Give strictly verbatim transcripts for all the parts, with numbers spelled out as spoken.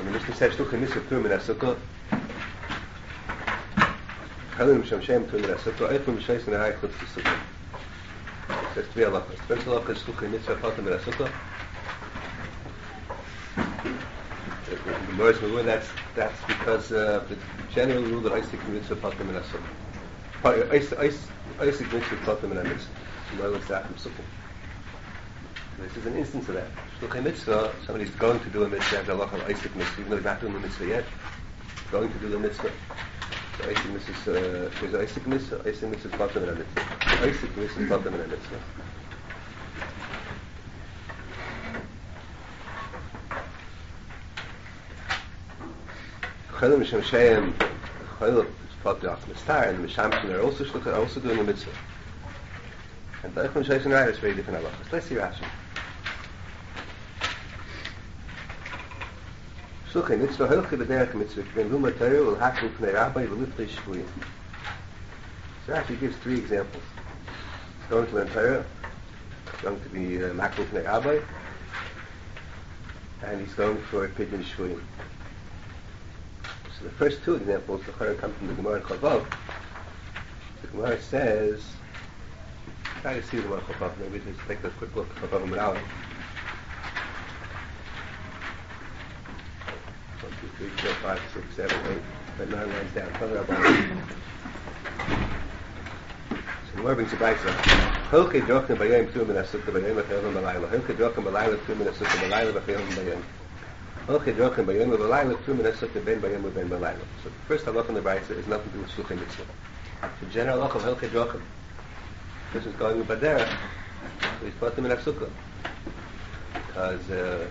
the Mishnah says shluchim mitzvah p'tur min ha-sukkah. Chalim Shem Shem p'tur min ha-sukkah. Eifum b'sheis min ha-hay chutz ha-sukkah. There's three halachas. The first halacha is shluchim mitzvah p'tur min ha-sukkah. The Gemara is moving. That's that's because uh, the general rule that Isaac mitzvah p'tur min ha-sukkah. Isaac mitzvah p'tur min ha-mitzvah. No, it's that from sukkah. This is an instance of that. Shluchim mitzvah, somebody's going to do a mitzvah, the halacha of Isaac mitzvah, even though he's not doing the mitzvah yet, going to do the mitzvah. So Isaac mitzvah, uh, there's Isaac mitzvah, Isaac mitzvah is bottom in a mitzvah. Isaac mitzvah is bottom in a mitzvah. Chalim Mishem Sheim, Chalim is bottom of Mistar, and the Mishamshin are also shluchim, are also doing the mitzvah. And the Eichmann Sheish and Rai is very different halachas. Let's see Rashi. Shluchim mitzvah hilchi b'derech mitzvah k'ben luma teru ul hakul p'nei rabbi v'liftei shvuyim. So Rashi gives three examples. He's going to learn Torah, he's going to be uh, makul p'nei rabbi, and he's going for a pidyon shvuyim. So the first two examples, the Chara come from the Gemara in Chavav. The Gemara says, try to see the Gemara in Chavav, maybe just take a quick look at Chavav and Meralin. Three, four, five, six, seven, eight, but nine lines down. Further up on it. So the Gemara brings a brayso. Hilchei drochim b'yom p'tur min ha-sukkah b'yom v'chayovim b'layla. Hilchei drochim b'layla p'tur min ha-sukkah b'layla v'chayovim b'yom. Hilchei drochim b'yom v'layla p'tur min ha-sukkah ben b'yom v'ben b'layla. So the first halach in the brayso is nothing to do with shluchim mitzvah. The general halach of hilchei drochim. This is going with baderech, so he's put them in ha-sukkah. Because, uh,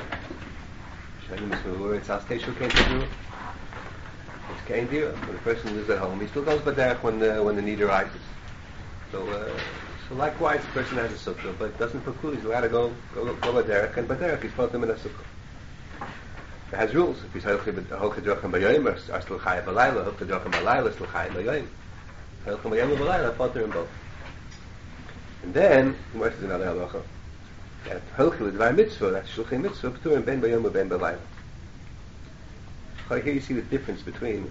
it's as Teshu came to do. It's came here. When the person lives at home, he still goes baderech when the when the need arises. So, uh, so likewise, the person has a sukkah, but it doesn't preclude he's allowed to go go go baderech, and baderech he's put them in a sukkah. It has rules. If he's halchei drachim b'yom, or still chayav b'layla, halchei drachim b'layla, still chayav b'yom. Halchei b'yom b'layla, put them in both. And then, what is another halacha? That halchei l'dvar mitzvah, that's shluchim mitzvah, p'turim ben b'yom u'ben b'layla. So here you see the difference between.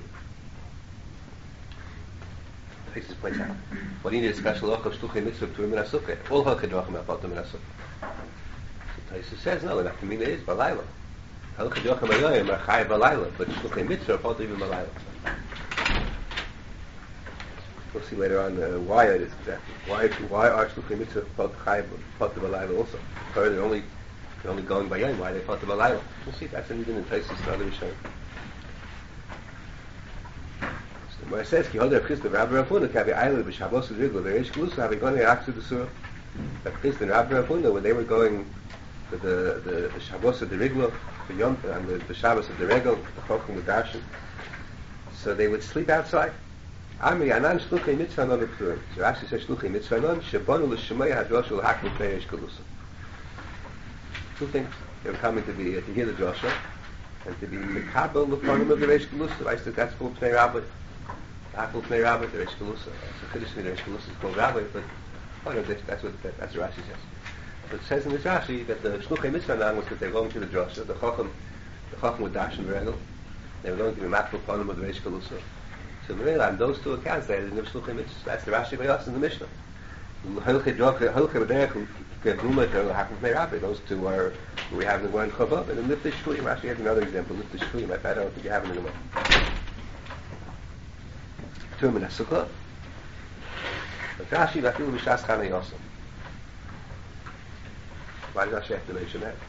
Taisus points out. What do you need a special halacha of shluchim mitzvah, p'turim min ha-sukkah? All halchei drachim are p'turim min ha-sukkah. So Taisus says, no, the nafkamina is b'layla. Halchei drachim b'yom are chayav b'layla, but shluchim mitzvah are p'turim b'layla. We'll see later on uh, why it is exactly. Why why are shluchim mitzvah put chayav put the balayla also? Because they're only they're only going by yom. Why they put the balayla? We'll see. That's an even in places to other Rishon. So where it says ki holder Chris the Rabbi Rafuna kavi ayla b'shavos u'rigla v'reish glusa have gone to aksu the surah. That Chris and Rabbi Rafuna when they were going to the the the shavos of the rigla, the yom and the, the Shabbos of the regal, the chokhim the darshan. So they would sleep outside. Amri anan shluchei mitzvah non l'pturim. So Rashi says shluchei mitzvah non shebonu l'shemaya hadrosh l'hakmi pnei reish galusa. Two things. They were coming to be uh, to hear the drosha and to be mekabel l'ponim of the reish galusa. I said that's called pnei rabbi. Hakul pnei rabbi the reish galusa. So chiddush the reish galusa is called rabbi, but part of this that's what that, that's what Rashi says. But it says in this Rashi that the shluchei mitzvah non was that they were going to the drosha. The chacham, the chacham would dash in the regel. They were going to be makabel l'ponim of the reish galusa. So on those two accounts, there is no shluchim mitzvah. That's the Rashi Bayos in the Mishnah. Those two are we have in the one Chavav, and then Liftei Shvuyim. Rashi has another example. Liftei Shvuyim. I don't think you have it in the one. Two min ha-sukkah. But Rashi lafilu b'shas chanei also. Why does Rashi have to mention that?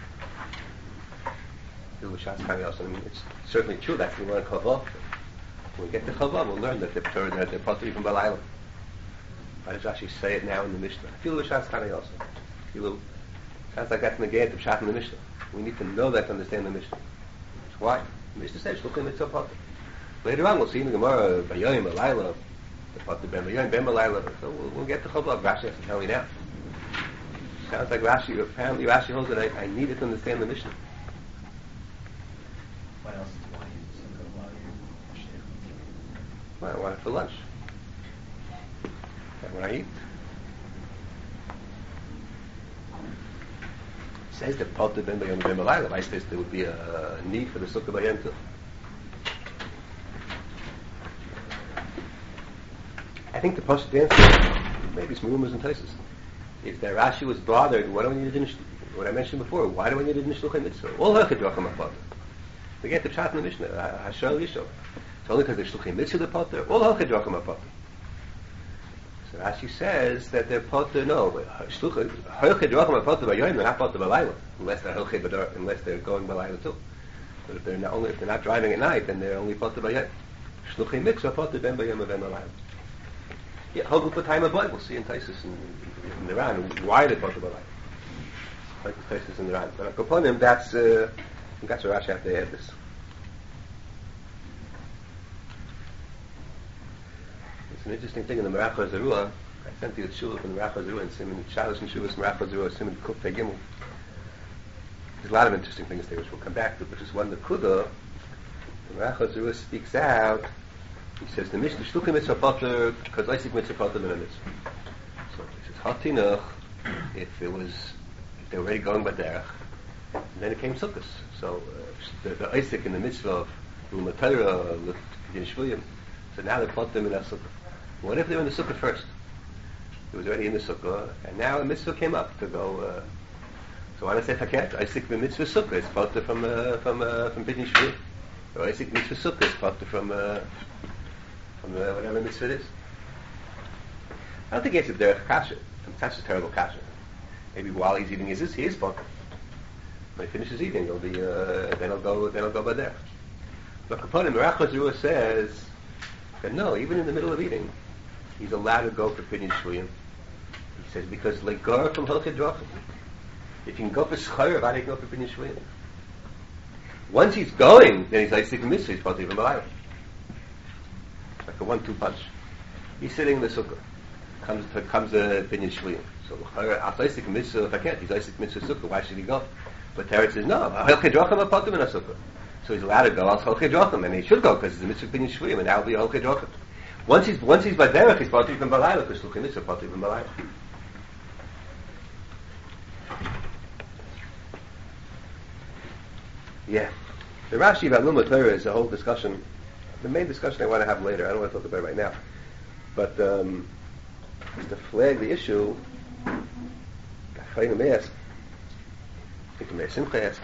Lafilu b'shas chanei also. I mean, it's certainly true. That's the one Chavav. When we get to Chavav, we'll learn that they're they're, they're potter even balayla. Why does Rashi say it now in the Mishnah? Filu b'shas chanei also. Filu sounds like that's negayat of pshat in the Mishnah. We need to know that to understand the Mishnah. Why? The Mishnah says shluchim mitzvah potter. Later on, we'll see in the Gemara b'yom balayla, the potter ben b'yom ben balayla. So we'll, we'll get to Chavav. Rashi has to tell me now. Sounds like Rashi. Apparently, Rashi holds that I, I need it to understand the Mishnah. What else? Well, I want it for lunch. And when I eat. says that Potter Ben Bayom Ben Balayla. I says there would be a need for the Sukkah Bayom too. I think the Pasuk answer, maybe some rumors and places. If the Rashi was bothered, why don't we need a what I mentioned before? Why do we need a Shluchim Mitzvah? All Hachid Racham HaPotter. We get the chat in the Mishnah, Hashal Yishov. It's only because they're Shluchim Mitzvah the Potter. All Hachid Racham HaPotter. So Rashi says that they're Potter. No, Shluchim Hachid Racham HaPotter Bayoyim. They're not Potter Balayla, unless they're Hachid unless they're going Balayla too. But if they're not only if they're not driving at night, then they're only Potter Bayoyim. Shluchim Mitzvah Potter Ben Bayom Ben Balayla. Yeah, Hogel put time of blood. We'll see in Taisus in, in Iran why they Potter Balayla. Like the Taisus in Iran, but upon him, that's uh, that's where Rashi have to add this. It's an interesting thing in the Merach HaZerua. I sent you the shul from the Merach HaZerua and Simon Shalos and Shuvas Merach HaZerua Simon Kuf Gimel. There's a lot of interesting things there which we'll come back to, but just one the Kuda. The Merach HaZerua speaks out. He says the Mishnah Shluchim Mitzvah Potter because Isaac Mitzvah Potter Min Mitzvah. So he says Hatinach if it was if they were already going by derech, and then it came Sukkos. So uh, the, the Isaac in the Mitzvah of Luma Torah Yishvuyim. So now they put them in a Sukkah. What if they were in the Sukkah first? It was already in the Sukkah, and now a Mitzvah came up to go. Uh, so I say Faket Isaac the Mitzvah Sukkah is Potter from uh, from uh, from Bidin Shvuyim. Or Isaac Mitzvah Sukkah is Potter from uh, from uh, whatever Mitzvah it is. I don't think it's a derech kasha. That's a terrible kasha. Maybe while he's eating his he is potter. When he finishes eating, he'll be uh, then he'll go then he'll go by there. But Kaponim Merach HaZerua says that no, even in the middle of eating, he's allowed to go for Pidyon Shvuyim. He says because like Gar from Hilchot Drachim. If you can go for Schayr, why do you go for Pidyon Shvuyim? Once he's going, then he's like sticking mitzvah. He's supposed to even alive. Like a one-two punch. He's sitting in the sukkah. Comes to, comes a Pidyon Shvuyim. So after Isaac mitzvah, if I can't, he's Isaac mitzvah sukkah. Why should he go? But Teretz says no. Hilchot Drachim apotim in a sukkah. So he's allowed to go. I'll Hilchot Drachim, and he should go because it's a mitzvah Pidyon Shvuyim, and now will be a Hilchot Drachim. Once he's once he's by derech, he's supposed to even balayla because Hilchot mitzvah supposed to even balayla. Yeah. The Rashi about Luma Torah is a whole discussion. The main discussion I want to have later. I don't want to talk about it right now. But um, to flag the issue, Chayim asks, I think Meir Simcha asks,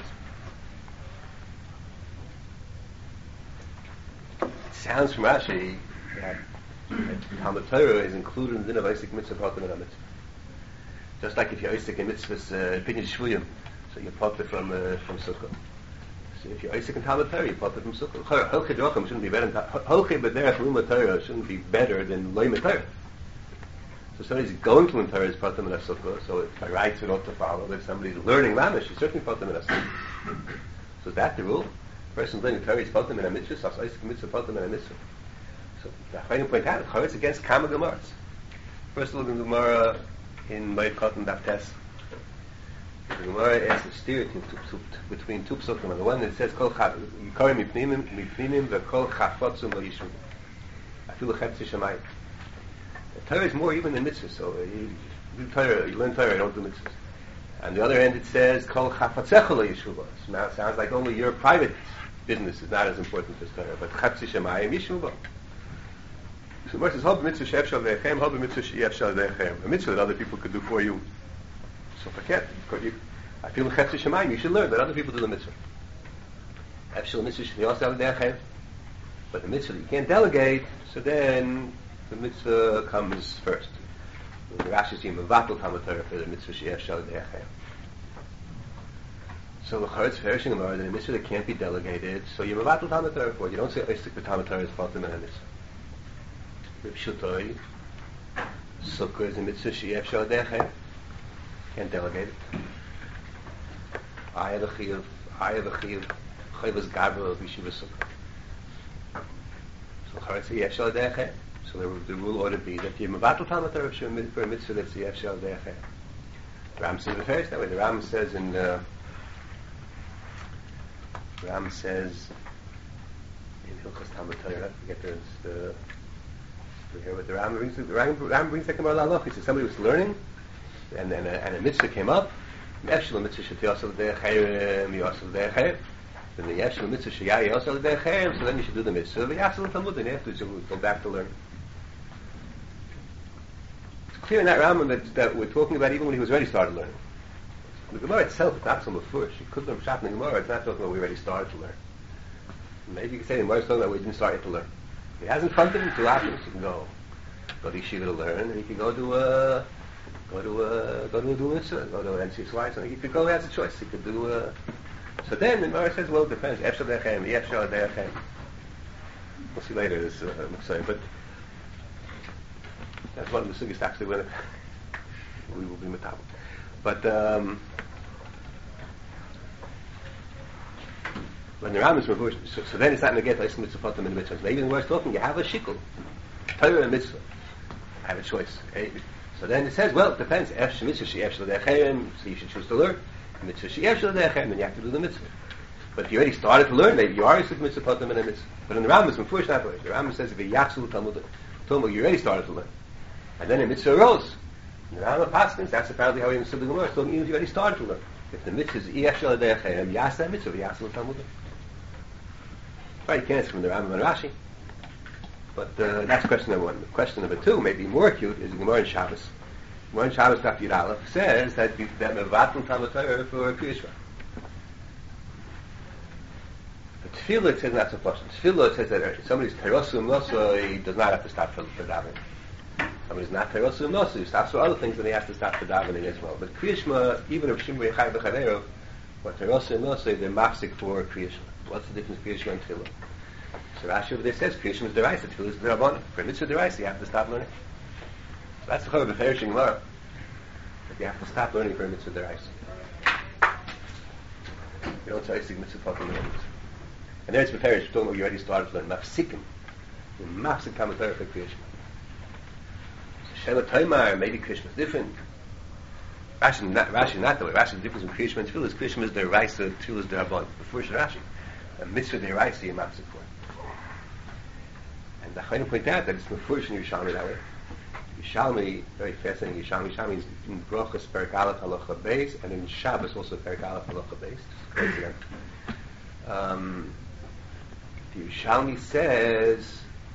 it sounds from Rashi that, that Talmud Torah is included in the din of Isaac Mitzvah Potter and Mitzvah. Just like if you're Isaac in Mitzvah's uh, Pidyon Shvuyim, so you're Potter from uh, from Sukkah. So if you're Isaac in Talmud Torah, you're Potter from Sukkah. Hilchot Drachim shouldn't be better than Hilchot B'derech Luma Torah shouldn't be better than Loy Torah. So somebody's going to Torah is Potter min Sukkah, so if by rights it ought to follow. If somebody's learning Mamish, he's certainly Potter min Sukkah. So is that the rule? The person learning Torah is Potter min Mitzvah, so Isaac Mitzvah Potter min Mitzvah. So the Chayim point out, it's against Kama Gemaras. First look at the Gemara in Moed Katan Daf Tes. The Gemara asks a steer between two psukim. On the one that says, "Kol Yikarim mipninim mipninim veKol Chafotzum lo Yishum." Afilu Chetzi Shemayim. Torah is more even than mitzvahs. So you do Torah, you learn Torah, you don't do mitzvahs. On the other end, it says, "Kol Chafotzecha lo Yishuva." Now it sounds like only your private business is not as important as Torah, but Chetzi Shemayim Yishuva. So Gemara says, "Hob mitzvah she'efshal ve'echem, hob mitzvah she'efshal ve'echem." A mitzvah that other people could do for you. So forget. I feel the Chetzi Shemayim. You should learn that other people do the mitzvah. Efshal mitzvah she'efshal ve'echem. But the mitzvah that you can't delegate, so then the mitzvah comes first. The Rashi says, "Mevatel Talmud Torah for the mitzvah she'efshal ve'echem." So the Charetz Fereshing Gemara that a mitzvah that can't be delegated, so you mevatel Talmud Torah for it. You don't say Isaac the Talmud Torah is Potter min mitzvah. Reb Shutoi, Sukkah is a mitzvah she'efshal ve'echem. Can't delegate it. I have a chiyuv, I have a chiyuv, chayvus gabra of yeshiva sukkah. So charetz yefshal de'echem. So the, the rule ought to be that you mevatel Talmud Torah for a mitzvah that's yefshal de'echem. The Ram says the first that way. The Ram says in uh, the Ram says in Hilchos Talmud Torah. I forget the the. We hear what the Ram brings. The Ram, Ram brings the Gemara Laloch. He says somebody was learning. And then a, and a mitzvah came up, Efshel mitzvah shetiyosel derechayim, yosel derechayim. Then the Efshel mitzvah sheyai yosel derechayim, so then you should do the mitzvah. The Yasel Talmud, and afterwards you go back to learn. It's clear in that Rambam that, that we're talking about even when he was already started learning. The Gemara itself is not so mafurish. You couldn't have shot in the Gemara. It's not talking about we already started to learn. Maybe you could say the Gemara is talking about we didn't start yet to learn. He has in front of him two options. He can go go to yeshiva to learn, and he can go to uh, go to uh, go to a dual mitzvah, go to N C S Y. So he could go. He has a choice. He could do. Uh, so then the Gemara says, well, it depends. Efshel derechayim, efshel derechayim. We'll see later this uh, saying, but that's one of the sugyas actually when we will be metabel. But um, when the Rambam is reversed, so, so then it's not negate like mitzvah in the mitzvahs. Maybe the worst talking, you have a shikul, Torah and mitzvah. I have a choice. Okay? So then it says, well, it depends. Efshel mitzvah she'efshel derechayim, so you should choose to learn. Mitzvah she'efshel derechayim, then you have to do the mitzvah. But if you already started to learn, maybe you are a mitzvah in a mitzvah. But in the Rambam, it's reversed not way. The Rambam says, if you yachsul talmud, talmud, you already started to learn, and then a mitzvah arose. The Rambam Paskins, that's apparently how he understood the Gemara. So even if you already started to learn, if the mitzvah is efshel derechayim, yasa mitzvah yachsul talmud. Right, you can't answer from the Rambam and Rashi. But uh, that's question number one. Question number two, maybe more acute, is the Gemara in Shabbos. Gemara in Shabbos, Daf Yud Aleph, says that you, that mevatl Talmud Torah for Kriya Shema. The Tefillah, it says not so question. Tefillah, it says that somebody's terosum noso, he does not have to stop for, for davening. Somebody's not terosum noso, he stops for other things, and he has to stop for davening as well. But Kriya Shema, even if Shimrei Chai B'Chanero, or terosum noso, they're mafsik for Kriya Shema. What's the difference between Kriya Shema and Tefillah? So Rashi over there says Kriya Shema is deraisa, Tefillah is derabbanan. For mitzvah deraisa, you have to stop learning. So that's the chorah of the Fereshing Gemara. That you have to stop learning for a mitzvah deraisa. You don't say sig mitzvah fucking learning. And there it's Beferish, talking about you already started to learn. Mafsikim. You mafsik Talmud Torah for Kriya Shema. So Shema Toimar, maybe Kriya Shema is different. Rashi not, Rashi not the way. Rashi the difference between Kriya Shema and Tefillah is Kriya Shema is deraisa, Tefillah is derabbanan. Before Rashi. A mitzvah deraisa, you mafsik for. And the Chayim point out that it's mefurish in Yerushalmi that way. Yerushalmi, very fascinating. Yerushalmi, Yerushalmi is in Brochus Perek Aleph Halacha Beis, and in Shabbos also Perek Aleph Halacha Beis. Crazy. Um, Yerushalmi says,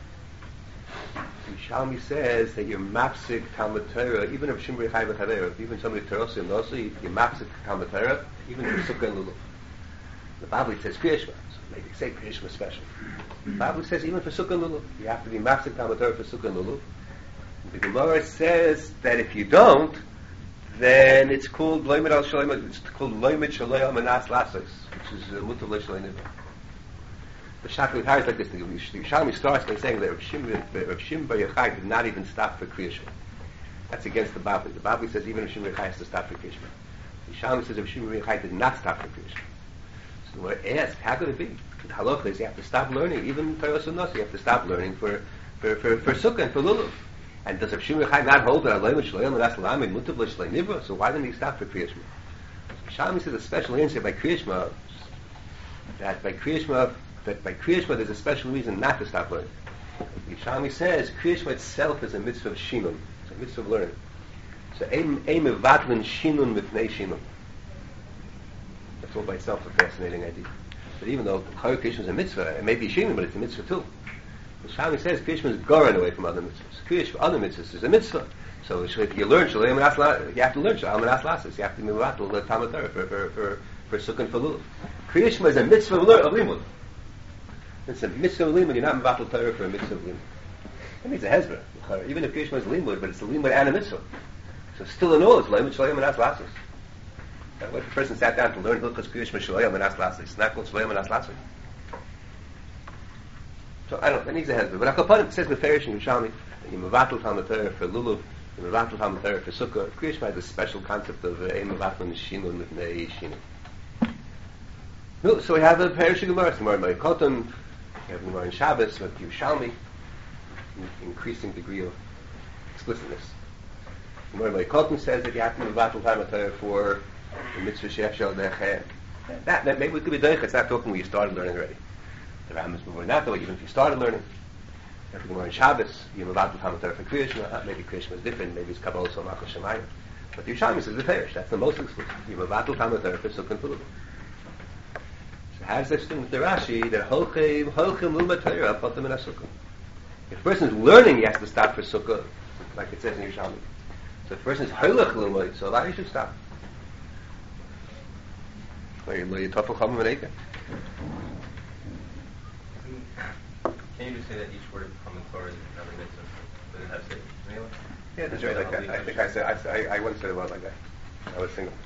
Yerushalmi says that you're mapsik Talmud Torah, even if Shimrei Chai B'Chavero, even somebody Terosim also, you're mapsik Talmud Torah, even for Sukkah and Lulav. The Bible says Kriya Shema, so maybe say Kriya Shema special. The Bible says even for Sukkah and Lulav, you have to be mafsik Talmud Torah for Sukkah and Lulav. The Gemara says that if you don't, then it's called Loimid al Shalom. It's called Loimid Shalom Anas Lasos, which is Mutar L'Shalom Nivra. The Shakli Har is like this. The Yerushalmi starts by saying that Rav Shimon Bar Yochai did not even stop for Kriya Shema. That's against the Babli. The Babli says even Rav Shimon Bar Yochai has to stop for Kriya Shema. The Yerushalmi says Rav Shimon Bar Yochai did not stop for Kriya Shema. So we're asked, how could it be? The halacha is you have to stop learning, even Torah Sunnah, you have to stop learning for for for, for Sukkah and for Lulav. And does Rav Shimon Bar Yochai not hold that Aloim Shloim and Aslam and Mutav L'Shlei Nivra? So why didn't he stop for Kriya Shema? Shalmi says a special answer by Kriya Shema, that by Kriya Shema, that by Kriya Shema there's a special reason not to stop learning. Shalmi says Kriya Shema itself is a mitzvah of Shinun, it's a mitzvah of learning. So aim aim evatlin Shinun mipnei Shinun. That's all by itself a fascinating idea. But even though Kriya Shema is a mitzvah, it may be Shinun, but it's a mitzvah too. The Shami says Kriya Shema is goren away from other mitzvahs. Kriya Shema, other mitzvahs is a mitzvah. So if you learn Shalom and Aslas, you have to learn Shalom and Aslas. You have to be mivatul the Talmud Torah for for for for Sukkah and for Lulav. Kriya Shema is a mitzvah of limud. It's a mitzvah of limud. You're not mivatul Torah for a mitzvah of limud. That means a hezbollah. Even if Kriya Shema is limud, but it's a limud and a mitzvah. So still in all, it's limud Shalom and Aslas. What if a person sat down to learn Hilchos Kriya Shema Shalom and Aslas? It's not called Shalom and Aslas. So I don't. That needs a hezbollah. But Akapanim says Meferish and Yerushalmi. You mivatul Talmud Torah for Lulav. You mivatul Talmud Torah for Sukkah. Kriya Shema has a special concept of a mivatul Shinun Mipnei Shinun. No, so we have a Perish Gemara. Gemara in Ma'ikoton. We have Gemara in Shabbos with Yerushalmi. Increasing degree of explicitness. Gemara in Ma'ikoton says that you have to mivatul Talmud Torah for the mitzvah she'efshel derechayim. That that maybe we could be doing. It's not talking when you started learning already. The Rambam is more not though. Even if you started learning. If you were in Shabbos, you have about the Talmud Torah for Kriya Shema. Maybe Kriya Shema is different. Maybe it's Kabbalah or Malchus Shemayim. But the Yerushalmi says the Teresh. That's the most exclusive. You have a battle Talmud Torah for Sukkah and Pululim. So how does this thing with the Rashi that Holchem Holchem Luma Torah Potem in Sukkah? If a person is learning, he has to stop for Sukkah, like it says in Yerushalmi. So if a person is Holech Luma, so that he should stop. Can you just say that each word from the Torah is another mitzvah? Does it have to say anyway? Yeah, that's right. Like that. I think I said I, I, I once said it was like that. I was single.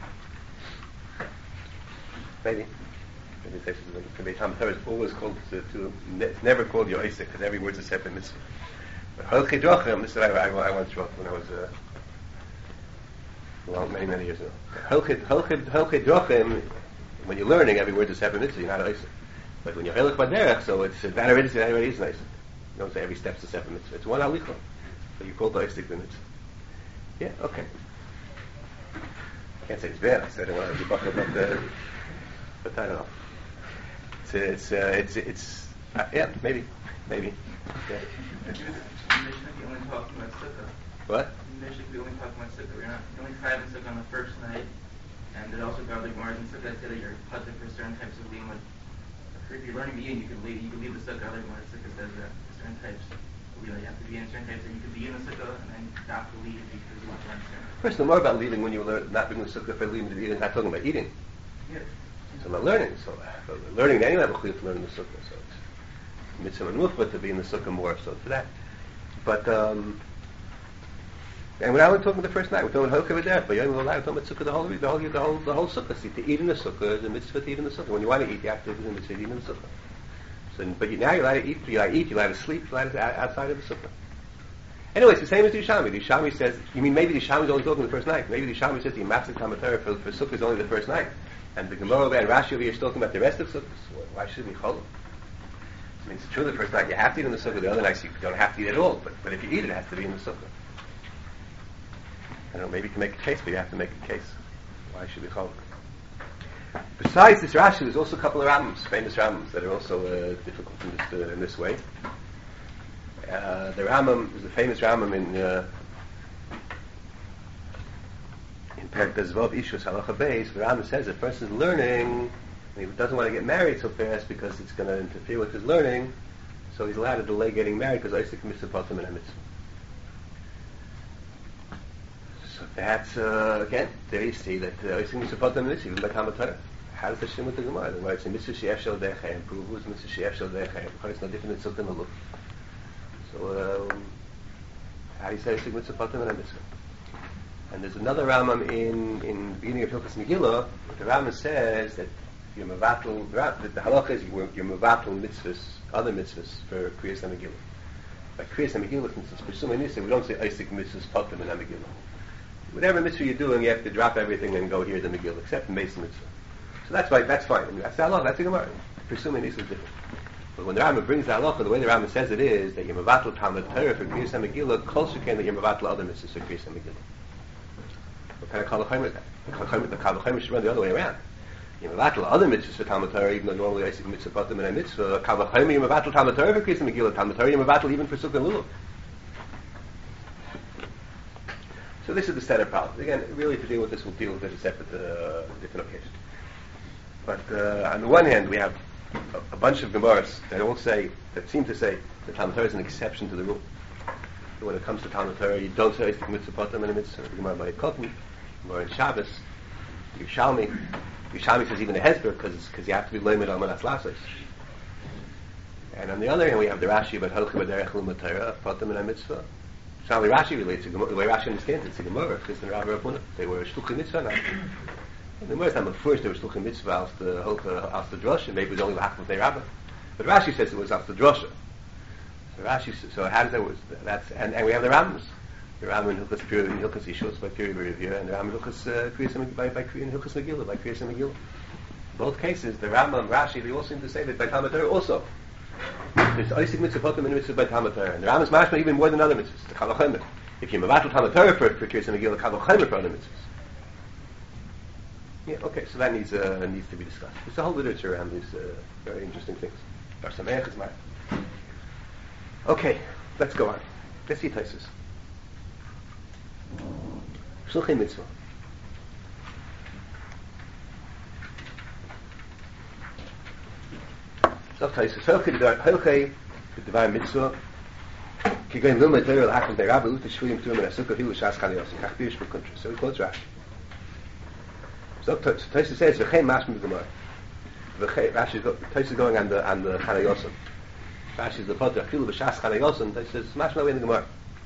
Maybe. Maybe it says to be Talmud Torah is always called to, to. It's never called your Isaac because every word's a separate mitzvah. But Holchei Drachim, this is what I, I, I once wrote when I was uh, well many many years ago. Holchei Holchei Drachim. When you're learning, every word's a separate mitzvah. You're not Isaac. But when you're Holech Baderech, so it's that already that already is Isaac. You don't say every step's a separate mitzvah. It's one halicha. So you call the Isaac the mitzvah. Yeah, okay. I can't say it's bad. I said I want to be buckled up the, but I don't know. It's it's uh, it's it's uh, yeah, maybe, maybe. Yeah. We only talking about sukkah. What? We only talking about sukkah. We're not we only five in sukkah on the first night, and there's also godly Gemara in sukkah that say that you're puzzled for certain types of limud. If you're learning the yin, you can leave. You can leave the sukkah. Other Gemara sukkah says that for certain types. You have to be in certain types, and you can be in the sukkah and then stop to leave because you want to learn certain. First, the more about leaving when you learn not being the sukkah for leaving to eating, not talking about eating. Yes. So about learning. So uh, learning any level clear to learn the sukkah. So it's mitzvah and mufbah to be in the sukkah more. So for that. But um, and when I was talking the first night, we're talking about Holchei Baderech, but you're only allowed to talk about sukkah the whole the whole the whole the whole sukkah. See, to eat in the sukkah is a mitzvah to eat in the sukkah. When you want to eat, you have to do the mitzvah to eat in the sukkah. So, but you, now you're allowed to eat. You're allowed to eat. You're allowed to sleep. You're allowed to outside of the sukkah. Anyway, it's the same as the Yerushalmi. The Yerushalmi says, you mean maybe the Yerushalmi is only talking the first night. Maybe the Yerushalmi says the Matzah Talmud Torah for, for Sukkah is only the first night. And the Gemara and Rashi over here is talking about the rest of Sukkah. So why should we call it? I mean, it's true the first night you have to eat in the Sukkah. The other nights you don't have to eat at all. But, but if you eat it, it has to be in the Sukkah. I don't know, maybe you can make a case, but you have to make a case. Why should we call it? Besides this Rashi, there's also a couple of Rambams, famous Rambams, that are also uh, difficult in this, uh, in this way. Uh, the Rambam is a famous Rambam in uh, in Perek Bezvov Ishus Halacha Beis. The Rambam says if a person is learning, and he doesn't want to get married so fast because it's going to interfere with his learning, so he's allowed to delay getting married because Isaac mitzvah potem and mitzvah. So that's uh, again there you see that Isaac mitzvah potem and mitzvah even by Talmud Torah. How does that shim with the Gemara? Why it's a mitzvah she'ef shel dechem? Prove who's mitzvah she'ef shel dechem? It's no different than Sukkah Maluk. So, um, how do you say Isaac mitzvah potem and mitzvah? And there's another Rambam in in the beginning of Hilchos Megillah. The Rambam says that you're mevatel. That the halacha is you're, you're mevatel mitzvahs, other mitzvahs for Kriyas HaMegillah. By Kriyas HaMegillah, since it's Pesumei Nisa, we don't say Isaac mitzvahs potem and Megillah. Whatever mitzvah you're doing, you have to drop everything and go here to Megillah, except the Mason mitzvah. So that's why that's fine. I mean, that's the halacha. That's the Gemara. Pesumei Nisa is different. But when the Rambam brings the halacha, the way the Rambam says it is that you're mevatel Talmud Torah for Kriyas HaMegillah, closer can that you're mevatel other mitzvahs for Kriyas HaMegillah. What kind of kal v'chomer is that? The kal v'chomer should run the other way around. You mevatel other mitzvahs for Talmud Torah, even though normally Isaac mitzvah potem and a mitzvah. Kal v'chomer you mevatel Talmud Torah for Kriyas HaMegillah. Talmud Torah you mevatel even for Sukkah and Lulav. So this is the set of problems. Again, really to deal with this, we'll deal with it at a separate, uh, different occasion. But uh, on the one hand, we have a, a bunch of Gemaras that all say, that seem to say that Talmud Torah is an exception to the rule. So when it comes to Talmud Torah, you don't say Isaac mitzvah potem and a mitzvah. Gemara by Kotten, Gemara in Shabbos, Yerushalmi. Yerushalmi says even the Hezbollah because you have to be limited on Manas Lasos. And on the other hand, we have the Rashi about Holchei Baderech Lumad Torah, potem and a mitzvah. So the Rashi relates to the way Rashi understands it. It's a Gemara, Chizn Rav Rav. They were shluchim mitzvah now. And the Gemara time at first they were shluchim mitzvah as the as the drasha. Maybe it was only the half of the Rabbah. But Rashi says it was as the drasha. So Rashi, so how does that work? That's and, and we have the Rambams. The Rambam in Hilchos Puri and Hilchos Ishus by Puri Revere, and the Rambam in Hilchos Kriyas by by in Hilchos Megillah by Kriyas Megillah. Both cases, the Rambam, Rashi, they all seem to say that by Talmud Torah also. There's Isaac mitzvah potem and mitzvah by Talmud Torah, and the Rambam is mashma even more than other mitzvahs. The kal v'chomer. If you mevatel Talmud Torah for for Kriyas Megillah, kal v'chomer for other mitzvahs. Yeah, okay, so that needs uh, needs to be discussed. There's a whole literature around these uh, very interesting things. Bar Sameach is mine. Okay, let's go on. Let's see Taisus. Shluchim mitzvah. So Taisus Hilchei Hilchei B'Dvar Mitzvah Kigain Lumet Leir L'Hakel De'Rabba Ut Shvuyim Turim En Asukah Hilu Shas Chani Yosin Kach Pirish B'Kuntra. So he quotes Rashi. So Taisus says V'chein Mashmi B'Gemara. Rashi Taisus going on the on the Chani Yosin. Rashi is the Potter Hilu B'Shas Chani Yosin. Taisus says Mashmi in the Gemara.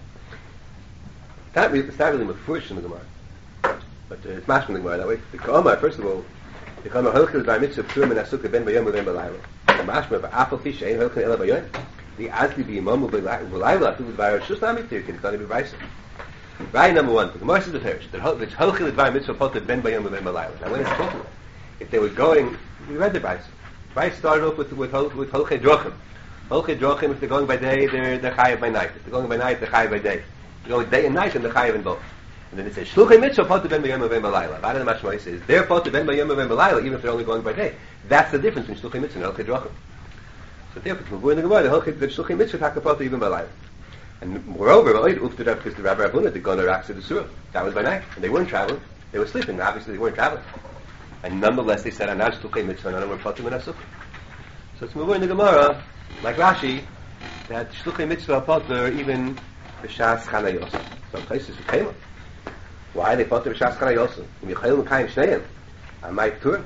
That it's not really mafurish in the Gemara, but uh, it's mashma in the Gemara that way. The Ka'omar, first of all, the Ka'omar Hilchei B'Dvar Mitzvah Turim En Asukah Ben Bayom U'Ben B'Layla. Mashma ba'afal fish ein Hilchei Ela Bayon. The Azli B'Yimom B'Layla Afilu D'Var Shus Namitir can only be Brayso. Ray number one. The Gemara says the Parish that Hilchei B'Dvar Mitzvah Potter Ben Bayom U'Ben B'Layla. Now when it's talking, if they were going, we read the Brayso. Brayso started off with with with Hilchei Drochim. Hilchei Drochim. If they're going by day, they're they're chayav by night. If they're going by night, they're chayav by day. If they're going day and night, and they're chayav in both. And then it says Shluchei Mitzvah Potter Ben Bayom U'Ben B'Layla. Vada the Mashmai says they're Potter Ben Bayom U'Ben B'Layla even if they're only going by day. That's the difference between Shluchei Mitzvah and Hilchei Drochim. So therefore, we're in the Gemara, the Hilchei the Shluchei Mitzvah Hakapata even by life. And moreover, because the Rabbi Rabuna the Gunnar Aksa the Surah. That was by night, and they weren't traveling. They were sleeping. Obviously, they weren't traveling. And nonetheless, they said, "Anad Shluchei Mitzvah, none of them were Patim and Asuk." So it's more in the Gemara, like Rashi, that Shluchei Mitzvah Pater even b'Shas Chana Yosin. Some places it came up. Why they Pater b'Shas Chana Yosin? Michael Mekayim Shneim, I might tour.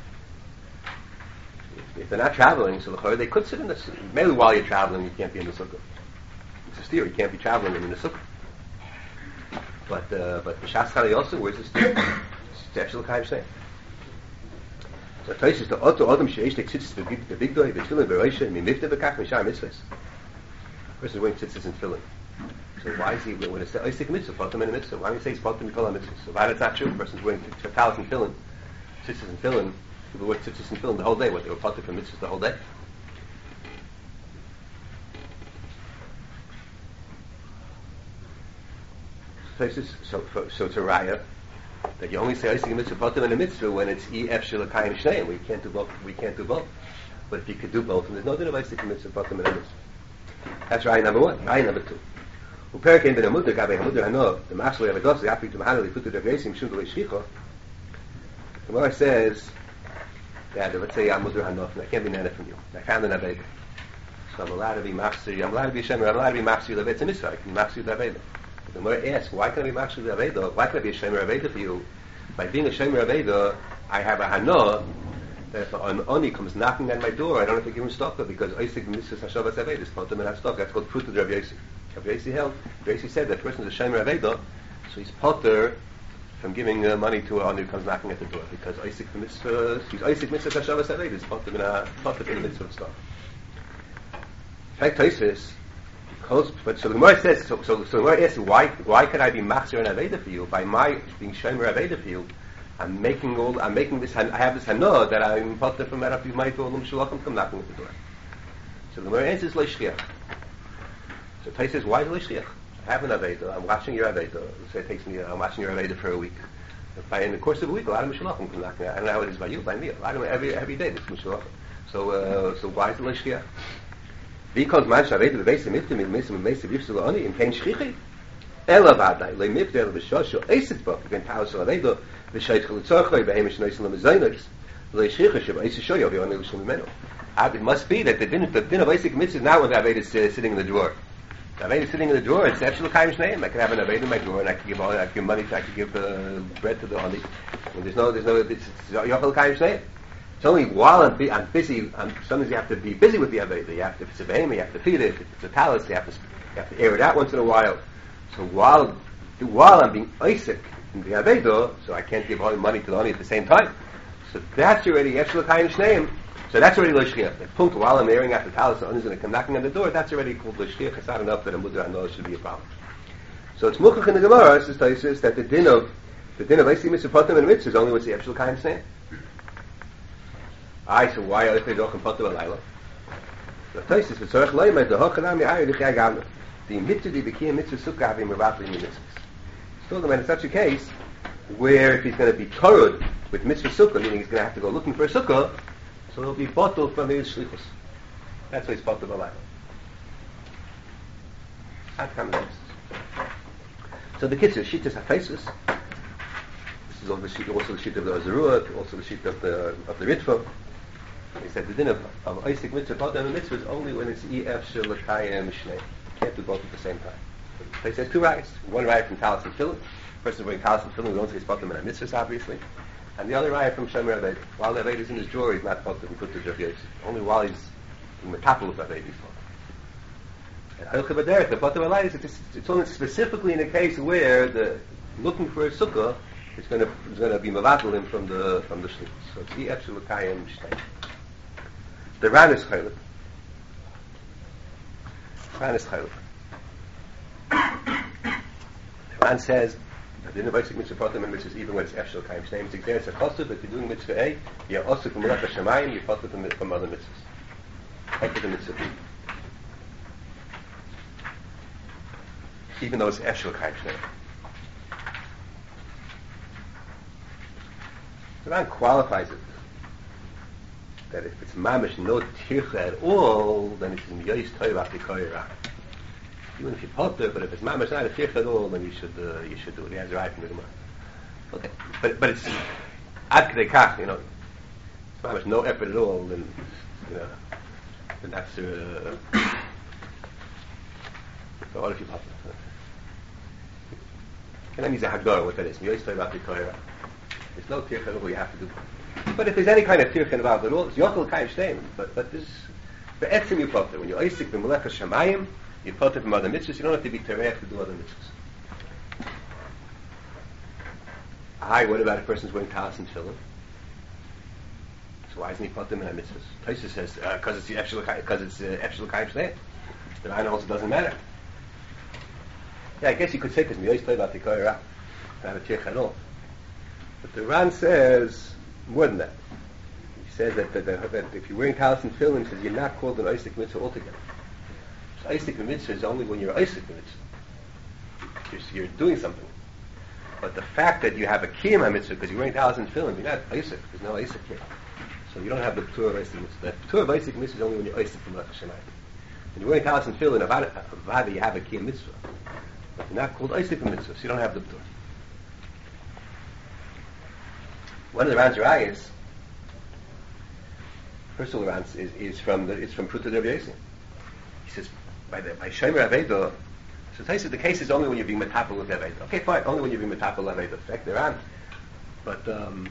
If they're not traveling, so the they could sit in the sukkah. Maybe while you're traveling, you can't be in the sukkah. It's a steer. You can't be traveling in the sukkah. But uh, but the Shas Chana Yosin, where's the steer? It's actually kind of saying. So Taisus the Otto Adam Sheish Tek Sitzes the big day the Tefillin Bereisha Mimifte Bekach Mishar Mitzvahs. Person wearing tzitzis and tefillin. So why is he when it's the Isaac Mitzvah? Potem and a Mitzvah. Why do you say it's Potem Mikol Mitzvah? So why that's not true? The person's wearing talis and tefillin, tzitzis and tefillin. People wear tzitzis and tefillin the whole day. What they were Potem for mitzvahs the whole day. So so so it's a raya that you only say Isaac Mitzvah Potem and a Mitzvah when it's E F Shilakayim Shneim. We can't do both. We can't do both. But if you could do both, and there's no din of Isaac Mitzvah Potem and a Mitzvah. That's raya number one. Raya number two. Uperik in ben Hamudar Gabe Hamudar Hanov the Mashlo Yavados the Api to Mahanali Putu Davresim Shum Dulei Shchicho. The Gemara says that let's say Hamudar Hanov and I can't be nana from you. I found an Aveda, so I'm allowed to be Machzir. I'm allowed to be Shemer. I'm allowed to be Machzir Levetz and Mitzvah. I can be Machzir Aveda. The Gemara asks, why can I be Machzir Aveda? Why can I be a Shemer Aveda for you? By being a Shemer Aveda, I have a Hana that if an Oni comes knocking at my door, I don't have to give him stopper because Isaac Mitzvah Hashavas Aveda is Potem and Stopper. That's called Fruit of Rav Yossi. Rav Yossi held. Rav Yossi said that person is a Shemer Aveda, so he's Potter from giving uh, money to an Oni who comes knocking at the door because Isaac Mitzvah, he's Isaac Mitzvah Hashavas Aveda is Potem and Potter in the Mitzvah Stopper. In fact, Taisus, because but so the Gemara says so. So, so the Gemara asks, why why can I be Machzir and Aveda for you? By my being Shemer Aveda for you, I'm making all. I'm making this. I have this hana that I'm potter from that. If you might all them shulachim come knocking at the door. So the Gemara answers leishchiach. So Tais says, why leishchiach? I have an aveda. I'm watching your aveda. Say it takes me. I'm watching your aveda for a week. By in the course of a week, a lot of shulachim come knocking. I don't know how it is by you, by me. A lot of every every day there's shulachim. So uh, so why is it leishchiach? Because man aveda bevesim miftim in misim meisim yifsul oni in pain shchichi. Ela vadai le mifter b'shosho eset bok ben taus aveda. The Shaykh Litzarchay Behemish Noisim Lamizaynix, the Shaykh Shib Isa Shoyo Yonil Shumimeno. It must be that the din the din of Isaac Mitzvah is not when the Aved is uh, sitting in the drawer. The Aved is sitting in the drawer. It's actually Kaim Shneim. I can have an Aved in my drawer, and I can give all, I can give money, I can give uh, bread to the honey. And there's no, there's no, it's Yochel Kaim Shneim. It's only while I'm, be, I'm busy. I'm, sometimes you have to be busy with the Aved. You have to, if it's a behemoth, you have to feed it. If it's a talus, you have to, you have to air it out once in a while. So while while I'm being Isaac in the Aveda, so I can't give all the money to the honey at the same time. So that's already Yeshua Kaim Shneim. So that's already L'shchiach. The point while I'm airing out the talus, the honey's going to come knocking on the door, that's already called L'shchiach. It's not enough that a Mudar Hanor should be a problem. So it's Mukach in the Gemara, says Taisus, that the din of, the din of Eisi Mitzvah Potem and Mitzvah is only what's the Yeshua Kaim Shneim. Aye, so why are they talking Potem and Laila? So Taisus, V'tzorech Loimed, the Hochanam Yahari L'chai Gamna. The Mitzvah, the Bekia Mitzvah Sukkah, Havim Revatli Mitzvahs. Still, the man in such a case where if he's going to be torud with mitzvah sukkah, meaning he's going to have to go looking for a sukkah, so he'll be bottled from his shlichus. That's why he's bottled by life. So the kitzur, shittas hafesus, is also the sheet, also the sheet of the Azarua, also the sheet of the of the Ritva. He said the din of, of Isaac mitzvah, Potem mitzvah is only when it's E F Shel L'Kayim Shnei. You can't do both at the same time. He says two rights. One right from Talis and Tefillin. Person wearing Talis and Tefillin, we don't say it's Potem and mitzvahs, obviously. And the other right from Shomer Aved. While the Aved is in his drawer, he's not Potem and put to Rav Yosef. Only while he's in the capital of Aved, he's Potem. And Hilchah B'derech, the Potem Alayis, it's, it's only specifically in a case where the looking for a sukkah is going to is going to be mevatel him from the from the shlichus. So it's E F Shel L'Kayim Shnei. The Ran is chaylik. Ran is chaylik. The Ran says that the basic mitzvah potem and mitzvahs even when it's F Shel L'Kayim Shnei. It's there. It's a chosed. If you're doing mitzvah A, you're also from Melech HaShamayim. You're potem from, from other mitzvahs. Potem the mitzvah B. Even though it's F Shel L'Kayim Shnei. The Ran qualifies it. That if it's mamish no tircha at all, then it's in yois toiv afikoyra. Even if you potter, but if it's mamish not a tircha at all, then you should uh, you should do it. He has a right from the Gemara. Okay, but but it's ad k'dei kach, you know. It's mamish no effort at all, then you know, then that's uh, so what if you potter? And then he's a hagdor. What that is? Yois toiv afikoyra. There's no tircha at all. You have to do. But if there's any kind of tircha involved at all, it's yochel kaim shteim. But but this, the etzim you potter. When you're Isaac b'melech hashamayim, you potter from other mitzvahs. You don't have to be tereach to do other mitzvahs. Aye, what about a person's wearing talis and tefillin? So why isn't he potter in our mitzvahs? Taisa says because uh, it's because it's efshel kaim shteim. The Ryan also doesn't matter. Yeah, I guess you could say because miyos play about the koyra, not a tircha at all. But the Ran says more than that. He says that, that, that, that if you're wearing talis and tefillin, he says you're not called an Isaac mitzvah altogether. So Isaac mitzvah is only when you're Isaac mitzvah. You're, you're doing something. But the fact that you have a kiyum mitzvah because you're wearing talis and tefillin, you're not Isaac. There's no Isaac here. So you don't have the p'tur of Isaac mitzvah. The p'tur of Isaac mitzvah is only when you're Isaac from Melech HaShamayim. When you're wearing talis and tefillin, avada you have a kiyum mitzvah. But you're not called Isaac mitzvah, so you don't have the p'tur. One of the Ran's rayas, first of all, Ran's is, is from the, it's from Pruta Rav Yosef. He says by the by Shomer Aveda. So Taisa, the case is only when you're being metapel with Aveda. Okay, fine, only when you're being metapel with Aveda. Fact, the Ran, but um,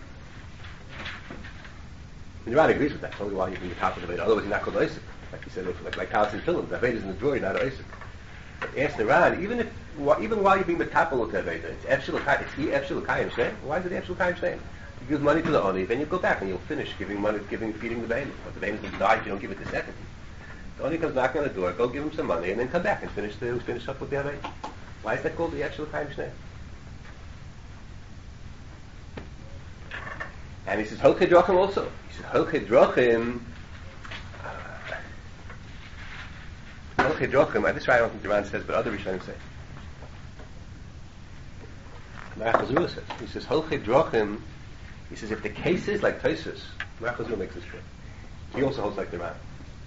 the Ran agrees with that. It's only while you're being metapel with Aveda. Otherwise, you're not called Isaac. Like he said, like like Talis and Tefillin, the Aveda is in the drawer, you're not Isaac. But ask the Ran, even if even while you're being metapel with Aveda, it's Efshel L'Kayim Shnei. Why is it Efshel L'Kayim Shnei? You give money to the Oni, then you go back and you'll finish giving money, giving, feeding the baby. But the baby will die if you don't give it the second. The Oni comes knocking on the door, go give him some money, and then come back and finish the finish up with the Aved. Why is that called the Efshel L'Kayim Shnei? And he says Holchei Drachim also. He says Holchei Drachim. Holchei Drachim. This right I don't think the Ran says, but other Rishonim say. Marach HaZurah says. He says Holchei Drachim. He says if the case is like Tosfos, Marach HaZurah makes this true. He also holds like the Ran.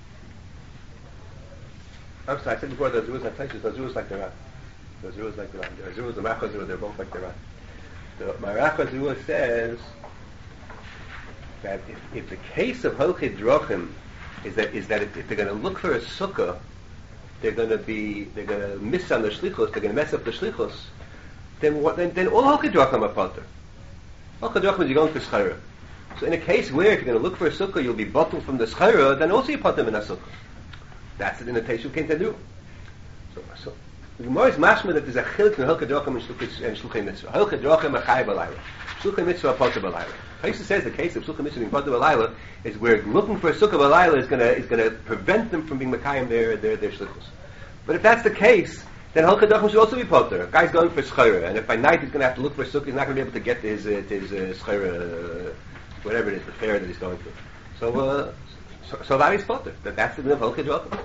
I'm sorry, I said before the Azurah is like Tosfos, the Azurah is like the Ran. The Azurah is like the Ran. The Azurah is the Marach HaZurah, they're both like the Ran. The Marach HaZurah says that if, if the case of Holchei Drachim is that is that if, if they're going to look for a sukkah, they're going to be they're going to miss on the shlichus, they're going to mess up the shlichus, then what? Then, then all Holchei Drachim are potter. Holchei Drachim is you're going for schayra. So in a case where if you're going to look for a sukkah, you'll be bottled from the schayra, then also you put them in a sukkah. That's the invitation came to do. So, so the Gemara is mashma that there's a chiluk in Holchei Drachim and Shluchei Mitzvah. Holchei Drachim are chayav b'layla. Shluchei Mitzvah are potter b'layla. Taisa says the case of Shluchei Mitzvah being potter b'layla is where looking for a sukkah b'layla is going to is going to prevent them from being mekayim their their their shlichus. But if that's the case, then Holchei Drachim should also be potter. A guy's going for schayra, and if by night he's going to have to look for a sukkah, he's not going to be able to get his uh, his uh, schayra, uh, whatever it is, the fair that he's going to. So, uh, so, so that is potter. That that's the name of Holchei Drachim.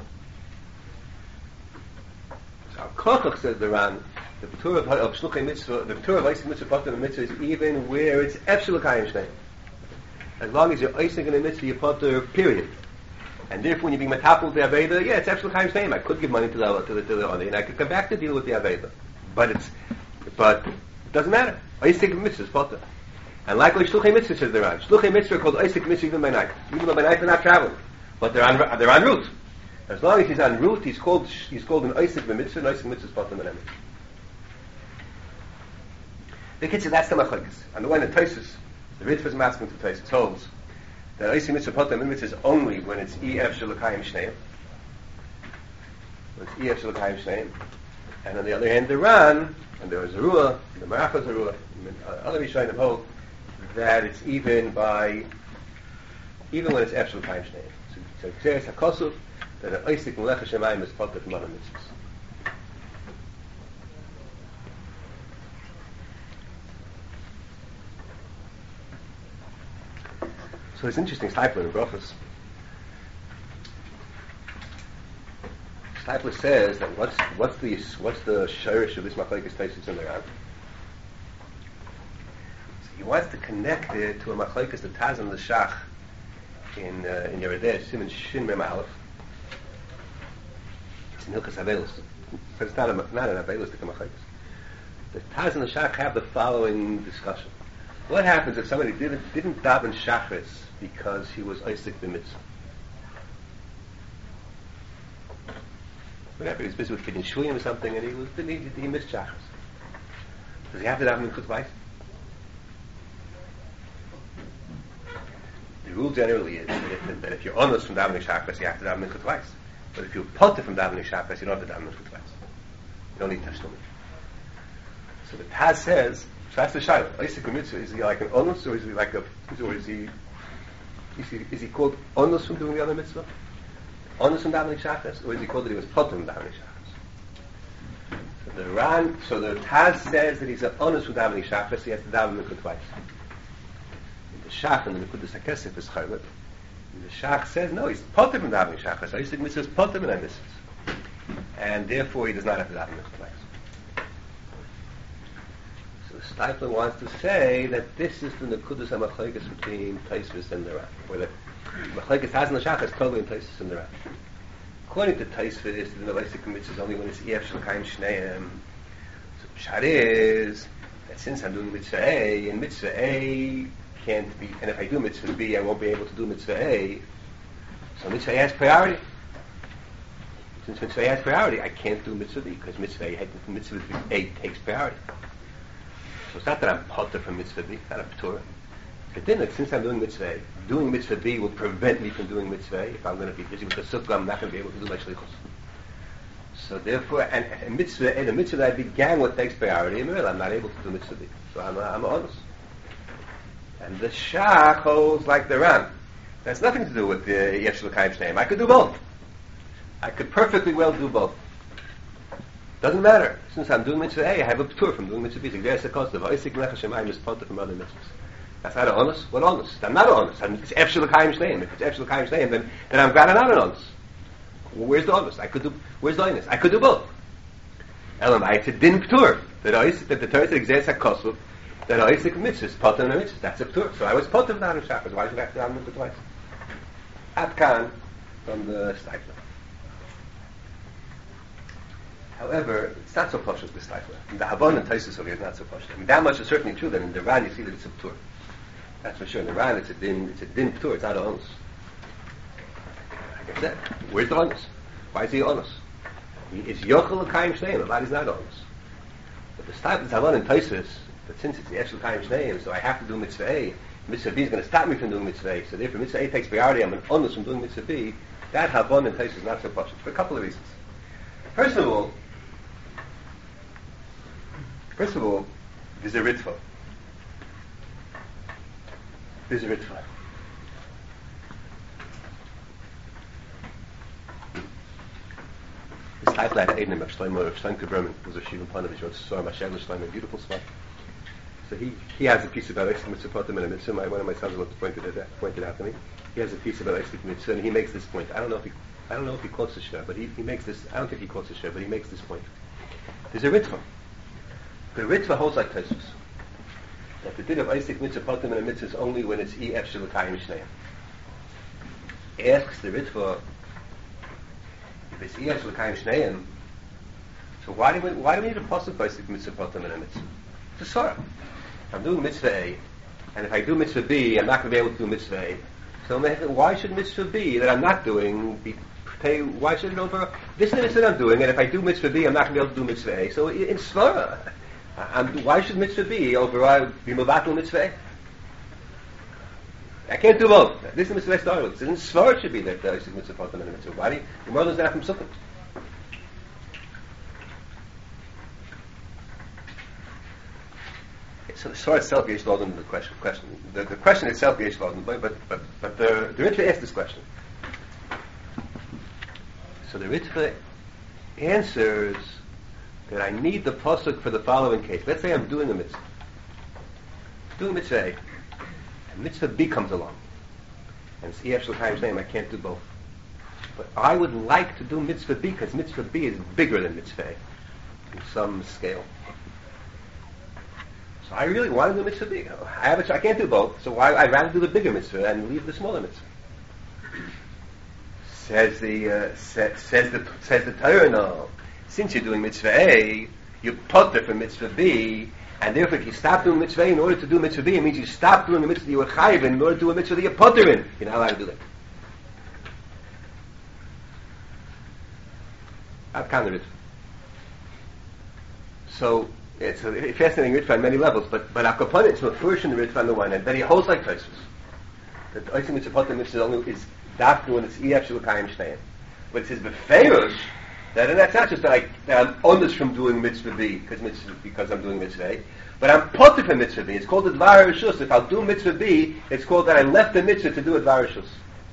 So Kochach says the Ran, the P'tur of, of Shluchei Mitzvah, the P'tur of Isaac Mitzvah potter in the Mitzvah is even where it's Efshel L'Kayim Shnei. As long as you're Isaac in the Mitzvah, you're potter. Period. And therefore, when you're being metapel with the Aveda, yeah, it's Efshel L'Kayim Shnei. I could give money to the to the to the Oni, and I could come back to deal with the Aveda. But it's but it doesn't matter. Isaac in the Mitzvah is potter. And likewise, Shluchei Mitzvah says they're on. Shluchei Mitzvah are called Isaac Mitzvah even by night. Even though by night they're not traveling. But they're on, they're en route. As long as he's en route, he's called, he's called an Isaac Mitzvah, and Isaac Mitzvah is Patam and Emet. The kids say that's the Machlekes. And the one in Taisus, the Ritva is masking to Taisus, holds that Isaac Mitzvah Patam and Mitzvah is only when it's E F Shalakayim Shneim. When it's E F Shalakayim Shneim. And on the other hand, the Ran, and there was a Ruah, the Marachas a Ruah, other Rishonim hold that it's even by, even when it's F Shalakayim Shneim. So it says HaKosuf, that an Isaac Melech HaShemayim is Patam from other mitzvahs. So it's interesting, Steipler in Brachos. Steipler says that what's what's the what's the shirish of this machlekes Taisus in the Ran? So he wants to connect it to a machlekes the Taz and the Shach in uh, in Yerideh Siman Shin Mem Aleph. It's in Hilchos Avelos, but it's not a, not an Avelistic machlekes. The Taz and the Shach have the following discussion. What happens if somebody didn't didn't daven Shachris because he was Isaac b'mitzvah? What happened? He was busy with Kiddush Shvuyim or something, and he was he, he missed Shachris. Does he have to daven Minchas twice? The rule generally is that if, that if you're honest from davening Shachris, you have to daven Minchas twice. But if you're potter from davening Shachris, you don't have to daven Minchas twice. You don't need Tashlumim. So the Taz says, so that's the Shaila. Isaac b'mitzvah, is he like an honest, or is he like a, or is he, is he, is he called honest from doing the other mitzvah? Honest from davening Shachris, or is he called that he was potter from davening Shachris? So the Ran, so the Taz says that he's an honest from davening Shachris, he has to daven Minchas twice. In the Shach and the Nekudas HaKesef is Chaylet. The Shach says no, he's potter from davening Shachris. Isaac mitzvah is potter from mitzvahs, and therefore he does not have to daven Minchas twice. Steipler wants to say that this is the Nekudas HaMachlekes between Taisus and the Ran, where the Machlekes has in the Shach is totally in Taisus and the Ran. According to Taisus, the Novaisik mitzvah is only when it's E F Shalakayim Shneim. So Pshat is that since I'm doing mitzvah A, and mitzvah A can't be, and if I do mitzvah B, I won't be able to do mitzvah A. So mitzvah A has priority. Since mitzvah A has priority, I can't do mitzvah B because mitzvah A, mitzvah A takes priority. So it's not that I'm potter from mitzvah B, it's not a p'tura. But then, since I'm doing mitzvah A, doing mitzvah B will prevent me from doing mitzvah A. If I'm going to be busy with the sukkah, I'm not going to be able to do my shlichus. So therefore, and, and mitzvah A, the mitzvah that I began with takes priority, and I'm not able to do mitzvah B. So I'm, I'm honest. And the Shach holds like the Ran. That's nothing to do with the Yesh L'Chaim Shneim. I could do both. I could perfectly well do both. Doesn't matter. Since I'm doing mitzvah A, I have a p'tur from doing mitzvah B. There's a cost of Isaac Melech HaShemayim is potter from other mitzvahs. That's not honest. What honest? I'm not honest. I'm, it's F Shalakayim Shneim. If it's F Shalakayim Shneim, then then I'm glad I'm not an honest. Well, where's the honest? I could do. Where's the honest? I could do both. Elam, it's a din p'tur that Isaac that the Torah exists a cost of that Isaac mitzvah is potter from mitzvahs. That's a p'tur. So I was potter from the Shachas. Why should I have to have mitzvah twice? Atkan from the Steipler. However, it's not so posh as the Steipler. The Havon and Taisus over here is not so posh. I mean, that much is certainly true that in the Ran you see that it's a p'tur. That's for sure. In the Ran it's a din, it's a din p'tur, it's not a onus. Like I said, where's the onus? Why is he onus? It's Yochel L'Kayim Shneim, the body's not onus. But the Steipler, the Havon and Taisus, but since it's the Yesh L'Kayim Shneim, so I have to do mitzvah A, mitzvah B is going to stop me from doing mitzvah A, so therefore mitzvah A takes priority, I'm an onus from doing mitzvah B, that Havon and Taisus is not so posh. For a couple of reasons. First of all, First of all, there's a ritva. There's a ritva. This title had Eidim of Shlomo of Shlomo Berman was a Shivan Panovich wrote Sor Masher Shlomo, a beautiful spot. So he he has a piece about Isaac Mitzvah and a Mitzvah. My, one of my sons pointed it pointed out to me. He has a piece about Isaac Mitzvah, and he makes this point. I don't know if he I don't know if he quotes the Shah, but he, he makes this. I don't think he quotes the Shah, but he makes this point. There's a ritva. The Ritva holds like Taisus. That the din of Isaac Mitzvah Potem and a Mitzvah is only when it's E F Shalakayim Shneim. Asks the Ritva, if it's E F Shalakayim Shneim, so why do we why do we need a pasuk for Isaac Mitzvah Potem and a Mitzvah? It's a sorrow. I'm doing Mitzvah A, and if I do mitzvah B, I'm not going to be able to do mitzvah A. So why should mitzvah B that I'm not doing be pay? Why should it over? This is the mitzvah I'm doing, and if I do mitzvah B, I'm not going to be able to do mitzvah A. So in svara, I'm, why should mitzvah B override be mevatel mitzvah A? I can't do both. This is the mitzvah I started with. In svara it should be that the Isaac mitzvah potem and the mitzvah. Why do you, the mother's not from sukkah? So the Svar itself, Yesh Loden, the question, question. The, the question itself, Yesh Loden, but but but, but the, the Ritva asked this question. So the Ritva answers that I need the pasuk for the following case. Let's say I'm doing a mitzvah, doing mitzvah A, and mitzvah B comes along, and it's Ef Shel name. I can't do both, but I would like to do mitzvah B because mitzvah B is bigger than mitzvah A in some scale. So I really want to do mitzvah B. I have a, I can't do both, so why, I'd rather do the bigger mitzvah and leave the smaller mitzvah. Says the uh, sa- says the says the Torah, no. Since you're doing mitzvah A, you potter for mitzvah B, and therefore if you stop doing mitzvah A in order to do mitzvah B, it means you stop doing the mitzvah that you were chayiv in order to do a mitzvah that you're potter in. You're not allowed to do that. I've counted it. So it's a fascinating Ritva on many levels, but but Akapon it's first in the Ritva on the one hand. Then he holds like Tosfos that the Oisim Mitzvah Mitzvah only is dafka when it's Ef Shel Kayim Shtein. But it says befeirush that, and that's not just that, I, that I'm honest from doing Mitzvah B because mitzvah, because I'm doing Mitzvah A, but I'm potter for Mitzvah B. It's called the Dvar Rishus. If I'll do Mitzvah B, it's called that I left the Mitzvah to do a Dvar Rishus.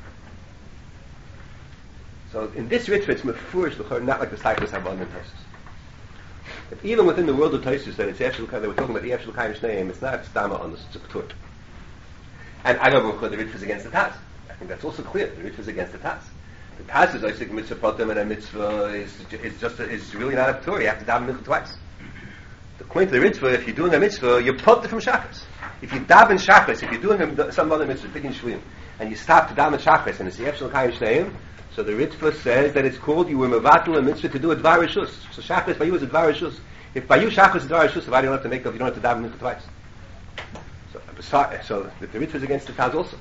So in this Ritva, it's mefurish, not like the cyclists have on in Tosfos. If even within the world of Tosfos that it's actually they were talking about the Ef Shel Kayim Shneim, it's not stama on the Tzuktur. And I don't know the Ritva is against the Taz. I think that's also clear. The Ritva is against the Taz. The Taz is like mitzvah potem and a mitzvah is is just a, is really not a Torah. You have to daven mincha twice. The point of the Ritva, if you're doing a mitzvah, you're potem from shachas. If you daven shachas, if you're doing a, some other mitzvah, picking shvuyim, and you stop to daven shachas, and it's the Ef Shel Kayim Shneim, so the Ritva says that it's called you were mevatel a mitzvah to do a dvar rishus. So shachas by you is a dvar rishus. If by you shachas is a dvar rishus, why do you have to make up? You don't have to daven mincha twice. So, beside, so the, the Ritva is against the Taz also.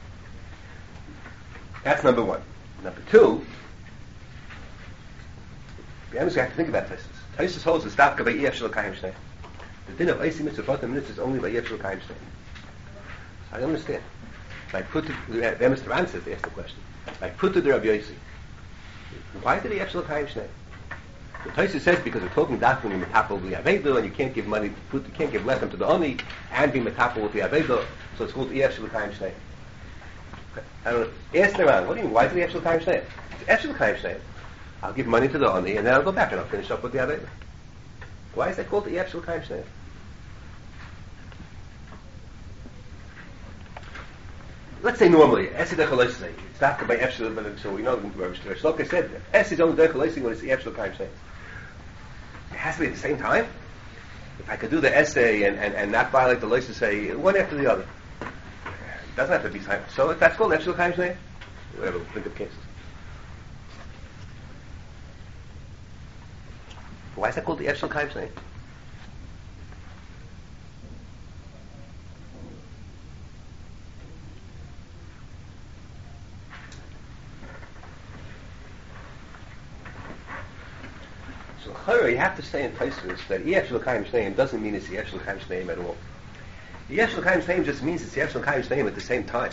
That's number one. Number two, we have to think about Tosfos. Tosfos holds the stafka by Ef Shel Kayim Shtein. The din of Oisim Mitzvah Potem Mitzvah is only by Ef Shel Kayim Shtein. I don't understand. Like put it, then Mister Answers asked the question. Like put it to Rabbi Yossi. Why did he Ef Shel Kayim Shtein? The Tosfos says because we're talking that when you metapel the Aveda and you can't give money, put, you can't give lechem to the Oni and be metapel with the Aveda, so it's called Ef Shel Kayim Shtein. I don't know. Ask them around. What do you mean? Why is it Ef Shel Kayim Shtein? It's Ef Shel Kayim Shtein. I'll give money to the Oni and then I'll go back and I'll finish up with the Aveda. Why is that called the Ef Shel Kayim Shtein? Let's say normally, Esi Dechalosei. It's not by Ef Shel, so we know Rabbi Shloka said that Esi is only Dechalosei when it's the Ef Shel Kayim Shtein. It has to be at the same time. If I could do the essay and, and, and not violate the Loisa, say one after the other. It doesn't have to be time. So if that's called Ef Shel Kayim Shtein, we have a think of cases. Why is that called the Ef Shel Kayim Shtein? So you have to say in Tosfos that Ef Shel Kayim Shtein doesn't mean it's the Ef Shel Kayim Shtein at all. The Ef Shel Kayim Shtein just means it's the Ef Shel Kayim Shtein at the same time.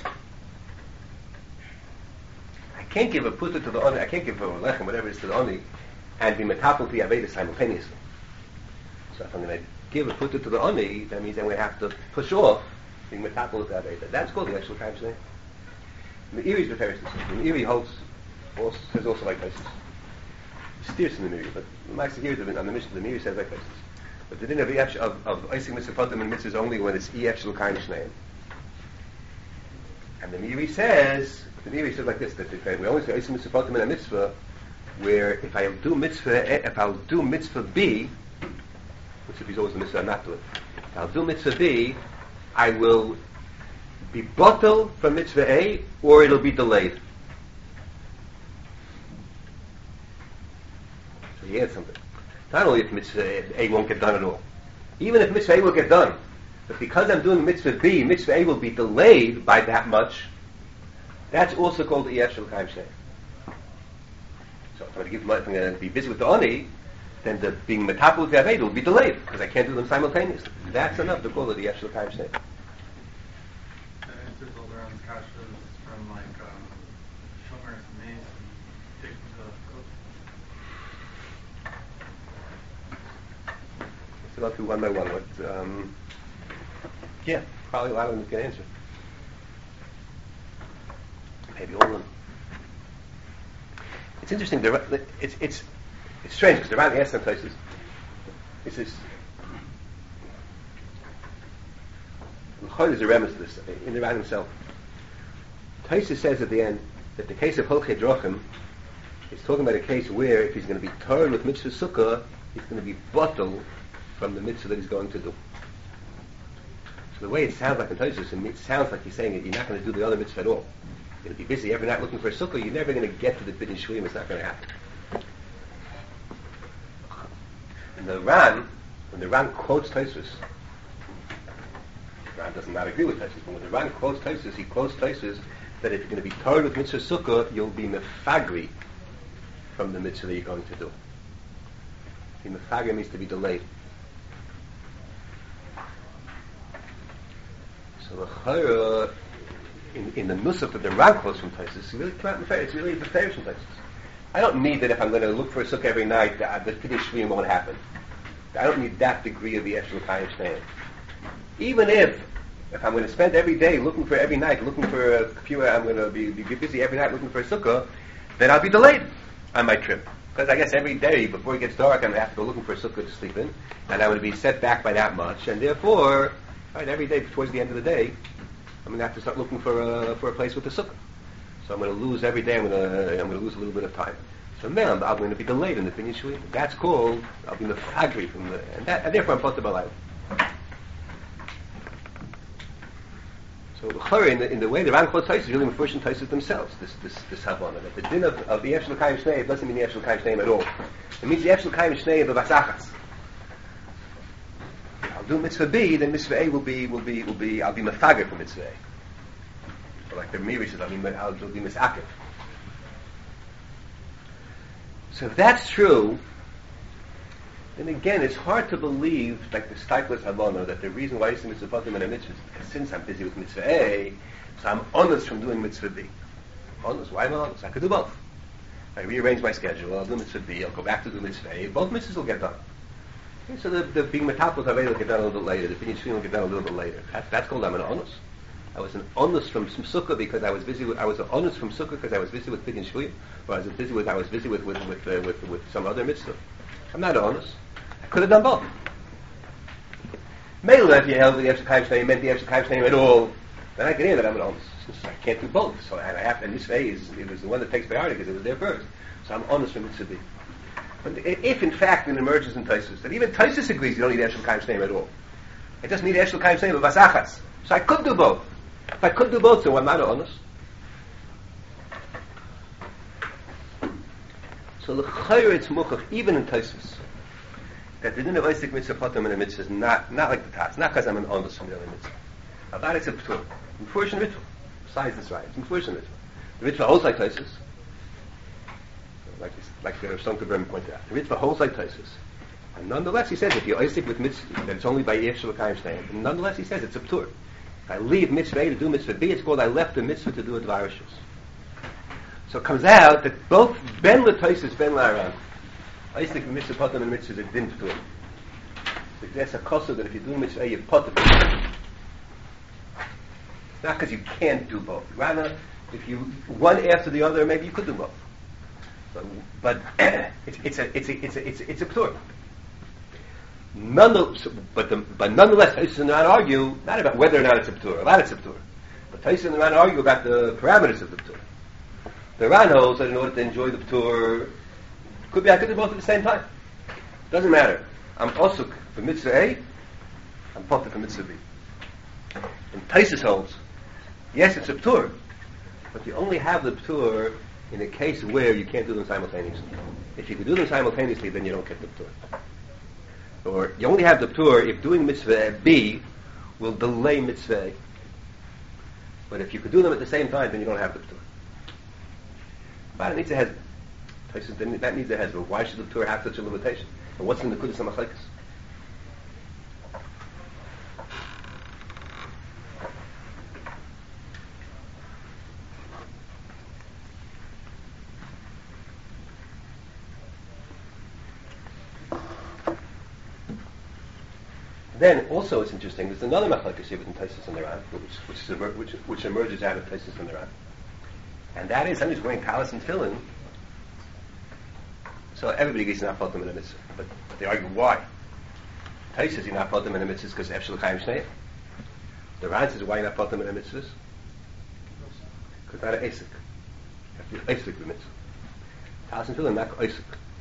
I can't give a puta to the Oni, I can't give a lechem, whatever it is, to the Oni, and be metapel to Aveda simultaneously. So if I'm going to give a puta to the Oni, that means then we have to push off being metapel to Aveda. That's called the Ef Shel Kayim Shtein. The Meiri is the The Meiri holds, also, says also like this. Steers in the Meiri, but Max here on the mission the Meiri says like this. But the din of Ef of of Oisim Mitzvah Potem and Mitzvah is only when it's Ef Shel Kayim Shtein. And the Meiri says, the Meiri says like this, that if we only say Oisim Mitzvah Potem and a Mitzvah, where if I do Mitzvah, if I'll do Mitzvah B, which if he's always a Mitzvah, I'm not doing. If I'll do Mitzvah B, I will be bottled from Mitzvah A, or it'll be delayed. He adds something. Not only if mitzvah A won't get done at all. Even if mitzvah A will get done, But because I'm doing mitzvah B, mitzvah A will be delayed by that much. That's also called the Yeshua L'Chaim Shnei. So if I'm going to give, if I'm going to be busy with the Oni, then the being metapel with the Aved will be delayed because I can't do them simultaneously. That's enough to call it the Yeshua L'Chaim Shnei. That answers all around kashas from like um, Shomer and Mace and taking to cook. Let's go through one by one. What, um, yeah, probably a lot of them can answer. Maybe all of them. It's interesting. The, it's it's it's strange because the Ran asks some places. It's this. L'chor is a remiss to this in the Ran himself. Taisa says at the end that the case of Holchei Drochim is talking about a case where if he's going to be torn with mitzvah sukkah, he's going to be bottled from the mitzvah that he's going to do. So the way it sounds like in Tosfos, it sounds like he's saying that you're not going to do the other mitzvah at all. You're going to be busy every night looking for a sukkah. You're never going to get to the Bidin Shvuyim. It's not going to happen. And the Ran, when the Ran quotes Tosfos, Ran does not agree with Tosfos, but when the Ran quotes Tosfos, he quotes Tosfos that if you're going to be tired with mitzvah sukkah, you'll be mefagri from the mitzvah that you're going to do. The mefagri means to be delayed. So the Chayra, in, in the nusach that the Ran quotes from Tosfos, it's really it's really the Torah from Tosfos. I don't need that if I'm going to look for a sukkah every night, that the Bidin Shvuyim won't happen. I don't need that degree of the Yeshua L'Chaim Shnei. Even if, if I'm going to spend every day looking for every night, looking for a few, I'm going to be, be busy every night looking for a sukkah, then I'll be delayed on my trip. Because I guess every day before it gets dark, I'm going to have to go looking for a sukkah to sleep in, and I'm going to be set back by that much, and therefore, right, every day towards the end of the day, I'm going to have to start looking for a, for a place with a sukkah. So I'm going to lose every day. I'm going to I'm going to lose a little bit of time. So now I'm, I'm going to be delayed in the Bidin Shvuyim. That's called I'll be mefagri from the and, that, and therefore I'm potter b'layla. So the in the in the way the Ran quotes Tosfos is really mefurish in Tosfos themselves. This this this havana that the din of, of the Yeshua L'Chaim Shnei doesn't mean the Yeshua L'Chaim Shnei at all. It means the Yeshua L'Chaim Shnei of the vasachas. I'll do mitzvah B, then mitzvah A will be will be will be I'll be mefagri from mitzvah A. Like the Miri says, I mean, I'll be misakif. So if that's true, then again, it's hard to believe, like the Stipler Havana, that the reason why I say mitzvah patim and a mitzvah is because since I'm busy with mitzvah A, so I'm honest from doing mitzvah B. Honest. Why am I honest? I could do both. I rearrange my schedule, I'll do mitzvah B, I'll go back to do mitzvah A, both mitzvahs will get done. Okay, so the, the being metapel will get done a little bit later, the Bidin Shvuyim will get done a little bit later. That, that's called I'm an honest. I was an honest from sukkah because I was busy with. I was an honest from sukkah because I was busy with Bidin Shvuyim, or I was busy with. I was busy with with with, uh, with, with some other mitzvah. I'm not honest. I could have done both. Maybe if you held the Yeshua L'Chaim Shnei meant the Yeshua L'Chaim Shnei at all, then I can hear that I'm an honest. I can't do both. So and I have. And this phase, it was the one that takes priority because it was there first. So I'm honest from mitzvah B. But if in fact it emerges in Tosfos that even Tosfos agrees you don't need Yeshua L'Chaim Shnei at all, I just need Yeshua L'Chaim Shnei with vasachas. So I could do both. If I could do both, so I'm not honest. So the chayr it's muchach, even in Tosfos, that the din of Isaac mitzvah patim and a mitzvah is not, not like the Taz, not because I'm an honest from the other mitzvah. About it's a p'tur. Mefurish in mitzvah. Besides this right, it's mefurish in mitzvah. The mitzvah holds like Tosfos, like like the Rav Stone pointed out. The mitzvah holds like Tosfos. And nonetheless, he says if you're Isaac with mitzvah, that it's only by Yeshua L'Chaim Shnei. And nonetheless, he says it's a p'tur. If I leave mitzvah A to do mitzvah B, it's called I left the mitzvah to do a dvar rishus. So it comes out that both ben l'Tosfos, ben l'Aran, I think mitzvah patim and mitzvah is a din p'tur. So that's a kosa that if you do mitzvah A, you patim. It's not because you can't do both. Rather, if you one after the other, maybe you could do both. But, but it's, it's a it's a it's a it's a, it's a p'tur. None, but, the, but nonetheless, Tosfos and the Ran argue not about whether or not it's a p'tur. A lot it's a p'tur. But Tosfos and the Ran argue about the parameters of the p'tur. The Ran holds that in order to enjoy the p'tur, could be I could do both at the same time. Doesn't matter. I'm also for mitzvah A. I'm potter for mitzvah B. And Tosfos holds, yes, it's a p'tur, but you only have the p'tur in a case where you can't do them simultaneously. If you can do them simultaneously, then you don't get the p'tur. Or you only have the p'tur if doing mitzvah B will delay mitzvah. But if you could do them at the same time, then you don't have the Ptur. But it needs a hezbollah. That needs a hezbollah. Why should the Ptur have such a limitation? And what's in the Kudus HaMachlekes? Then also it's interesting. There's another machlekes here with Taisus and Iran, which which, is emer- which which emerges out of Taisus and Iran, and that is somebody's wearing talis and tefillin. So everybody gets not put them in a mitzvah, but, but they argue why. Taisus you not put them in a mitzvah because efshel chaim shnei. The Iran says why you not put them in a mitzvah? Because not an asik. You have to be asik the mitzvah. Talis and tefillin not asik.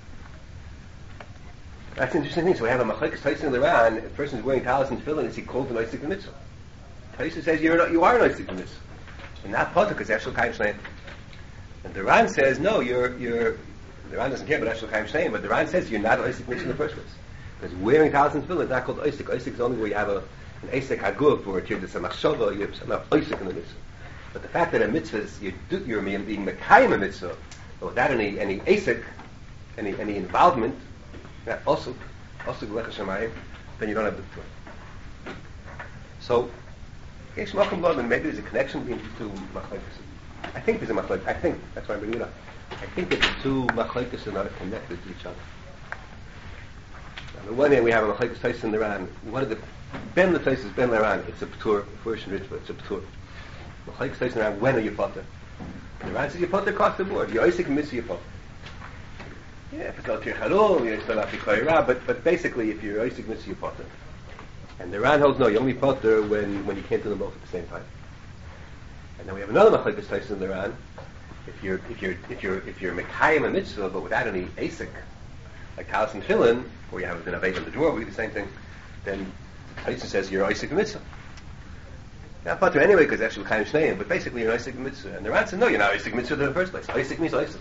That's an interesting thing. So we have a machlekes Taisus in Iran. If a person is wearing talis and tefillin, is he called an oisik mitzvah? Taisus says you're not, you are an oisik mitzvah, and not potter because efshel kaim shneim. And the Iran says no, you're you're. The Iran doesn't care about efshel kaim shneim, but the Iran says you're not an oisik mitzvah in the first place because wearing talis and tefillin is not called oisik. Oisik is only where you have a an asik haguf or you're just a machshava, you're not oisik in the mitzvah. But the fact that a mitzvah is you're, you're being mekayim a mitzvah, but without any any asik, any any involvement. Yeah, also, also Glecha Shemayim, then you don't have the Torah. So, Yesh Malchum Lod, and maybe there's a connection between the two machlekes. I think there's a machlekes. I think that's why I'm bringing it up. I think that the two machlekes are not connected to each other. On the one hand, we have a machlekes Taisus in Iran. What are the Ben the Taisus Ben Iran? It's a Ptur. First and Ritva, it's a Ptur. Machlekes Taisus in Iran. When are you potter? The Iran says you potter across the board. You're Isaac Mitzvah, you potter. Yeah, if it's not your halal, you're still not your but but basically, if you're Isaac Mitzvah, you potter. And the Ran holds no, you only potter when, when you can't do them both at the same time. And then we have another machlekes Taisus in the Ran. If you're if you're if you're if you're mekayim a mitzvah but without any asik, like talis and tefillin, or you have an aved in the drawer, we do the same thing. Then Taisus says you're Isaac mitzvah. Not potter anyway because that's mekayim shneim, but basically you're Isaac mitzvah. And the Ran says no, you're not Isaac mitzvah in the first place. Isaac means Isaac.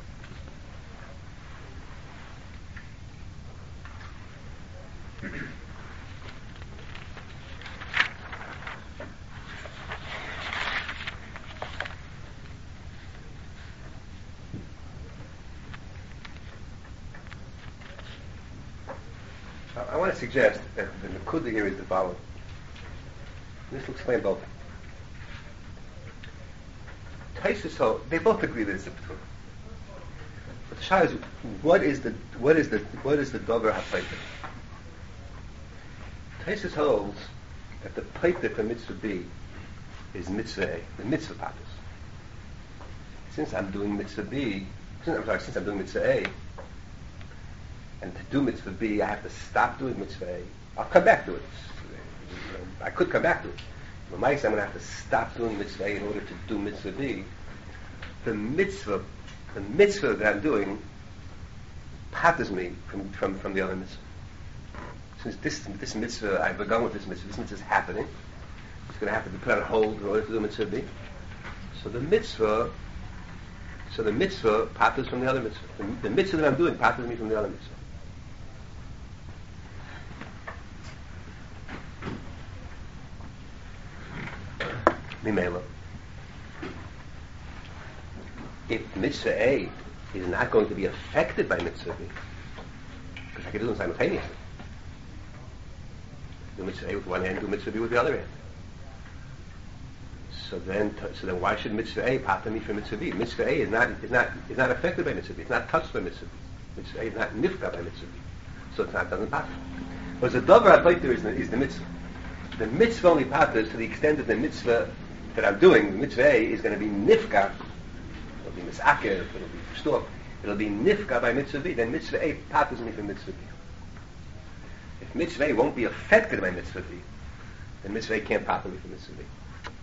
I want to suggest that the Nakuda here is the following. This will explain both. Taisus, so they both agree that it's a Ptur. But the Shah is, what is the what is the what is the Dover HaPleiter? Taisus holds that the Pleiter for Mitzvah B is Mitzvah A, the Mitzvah Patus. Since I'm doing Mitzvah B, since, I'm sorry, since I'm doing Mitzvah A, and to do Mitzvah B, I have to stop doing Mitzvah A. I'll come back to it. I could come back to it. But my I'm going to have to stop doing Mitzvah A in order to do Mitzvah B. The Mitzvah, the Mitzvah that I'm doing, patters me from, from, from the other Mitzvah. Since this this Mitzvah, I've begun with this Mitzvah, this Mitzvah is happening, it's going to have to be put on hold in order to do Mitzvah B. So the Mitzvah, so the Mitzvah patters from the other Mitzvah. The, the Mitzvah that I'm doing patters me from the other Mitzvah. Mimela. If Mitzvah A is not going to be affected by Mitzvah B, because I can do them simultaneously. Do Mitzvah A with one hand, do Mitzvah B with the other hand. So then, so then, why should Mitzvah A pater me from Mitzvah B? Mitzvah A is not is not is not affected by Mitzvah B. It's not touched by Mitzvah B. Mitzvah A is not nifka by Mitzvah B. So it's not doesn't pater. But the Dover HaPleiter is the, is the Mitzvah. The Mitzvah only paters to the extent that the Mitzvah that I'm doing, the Mitzvah A, is going to be nifka. It'll be misaker. It'll be stop. It'll be nifka by Mitzvah B. Then Mitzvah A paters me from Mitzvah B. If Mitzvah A won't be affected by Mitzvah B, then Mitzvah A can't pater me from Mitzvah B.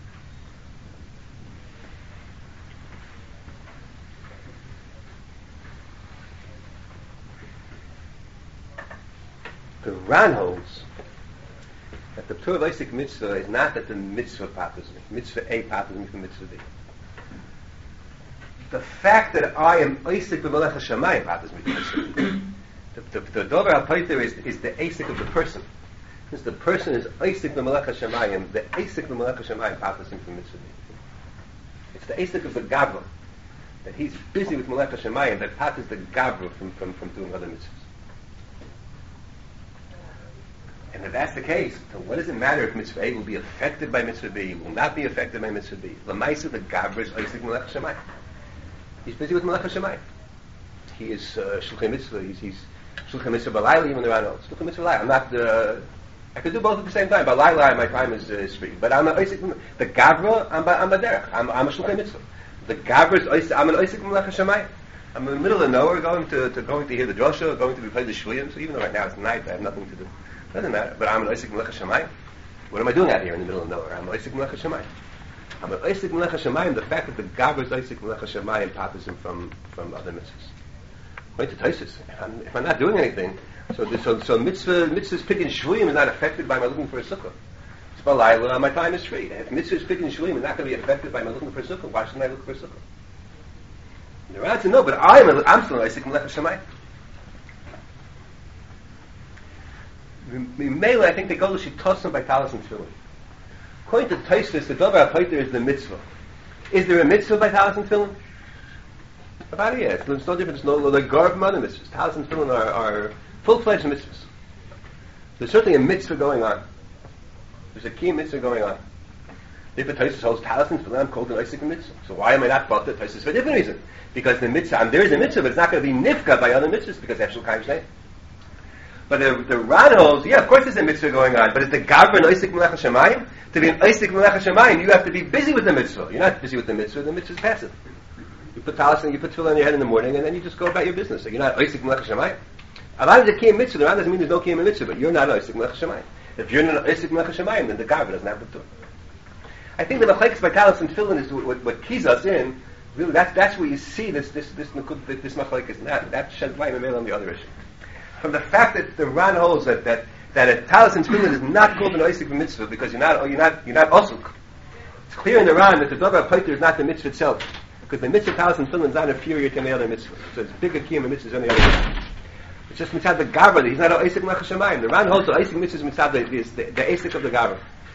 The Ran holds that the Ptur of Isaac Mitzvah is not that the Mitzvah paters me. Mitzvah A paters me from Mitzvah B. The fact that I am Isaac b'Melech HaShamayim paters me from Mitzvah B. The, the, the Dover HaPleiter is, is the Isaac of the person. Since the person is Eisik L'Melech HaShamayim, the Eisik L'Melech HaShamayim passes him from mitzvah. It's the Eisik of the Gavra, that he's busy with Melech HaShamayim, that passes the Gavra from, from, from doing other mitzvahs. And if that's the case, then what does it matter if mitzvah A will be affected by mitzvah B, will not be affected by mitzvah B? L'maisa, the Gavra is Eisik Melech HaShamayim. He's busy with Melech HaShamayim. He is uh, Shulchan Mitzvah, he's, he's Shulchan Mitzvah Balayla, even around else. Shulchan Mitzvah Balayla. I'm not, uh, I could do both at the same time. Balayla, my time is, uh, is free. But I'm a Eisik, the Gavra, I'm, I'm a derech. I'm, I'm a Shulchan Mitzvah. The Gavra is Eisik, I'm an Eisik Melech HaShamayim. I'm in the middle of nowhere going to, to going to hear the drosha, going to be played the shvuyim. So even though right now it's night, I have nothing to do. Doesn't matter. But I'm an Eisik Melech HaShamayim. What am I doing out here in the middle of nowhere? I'm an Eisik Melech HaShamayim. I'm an Eisik Melech HaShamayim. The fact that the Gavra is Eisik Melech HaShamayim passes him from, from other mitzvahs. Going to Taisus. If I'm, if I'm not doing anything, so the, so so mitzvah mitzvah's picking shvuyim is not affected by my looking for a sukkah. It's balayla, my time is free. If mitzvah's picking shvuyim is not going to be affected by my looking for a sukkah, why shouldn't I look for a sukkah? The Ran said no, but I'm a, I'm still an Eisik Melech HaShamayim. Mimela, I think they go to Shitosim by Talis and Tefillin. According to Taisus, the Dover HaPoiter is the mitzvah. Is there a mitzvah by Talis and Tefillin? About it, yes. There's no difference. No, like garb from other mitzvahs. Talis and Tefillin are, are full-fledged mitzvahs. There's certainly a mitzvah going on. There's a key mitzvah going on. If a Taisus holds Talis and Tefillin, I'm called an Eisik mitzvah. So why am I not bought the Taisus for a different reason? Because the mitzvah, and there is a mitzvah, but it's not going to be nifka by other mitzvahs because Eshel Kaim Shnei. But the, the Ran holds, yeah, of course there's a mitzvah going on, but it's the Gavra and Eisik Melech HaShamayim. To be an Eisik Melech HaShamayim, you have to be busy with the mitzvah. You're not busy with the mitzvah, the mitzvah is passive. You put talis and you put tefillah on your head in the morning, and then you just go about your business. So you're not Eisik Melech HaShamayim. A lot of the kiyum mitzvah, the Ran doesn't mean there's no kiyum mitzvah, but you're not Eisik Melech HaShamayim. If you're not Eisik Melech HaShamayim, then the Gavra doesn't have the Torah. I think the Machlekes by talis and tefillin is what, what, what keys us in. Really, that's that's where you see this this this this, this Machlekes. That that sheds light on the other issue. From the fact that the Ran holds that that that a talis and tefillin is not called an Eisik mitzvah because you're not you're not you're not osuk. It's clear in the Ran that the Dover HaPoiter is not the mitzvah itself. Because the mitzvah talis and tefillin is not inferior to any other mitzvah. So it's bigger kiyum and mitzvahs than the other mitzvahs. It's just mitzvah the Gavra. He's not an Eisik Melech HaShamayim. The Ran holds the Eisik mitzvahs mitzvah the the, the Eisik of the Gavra.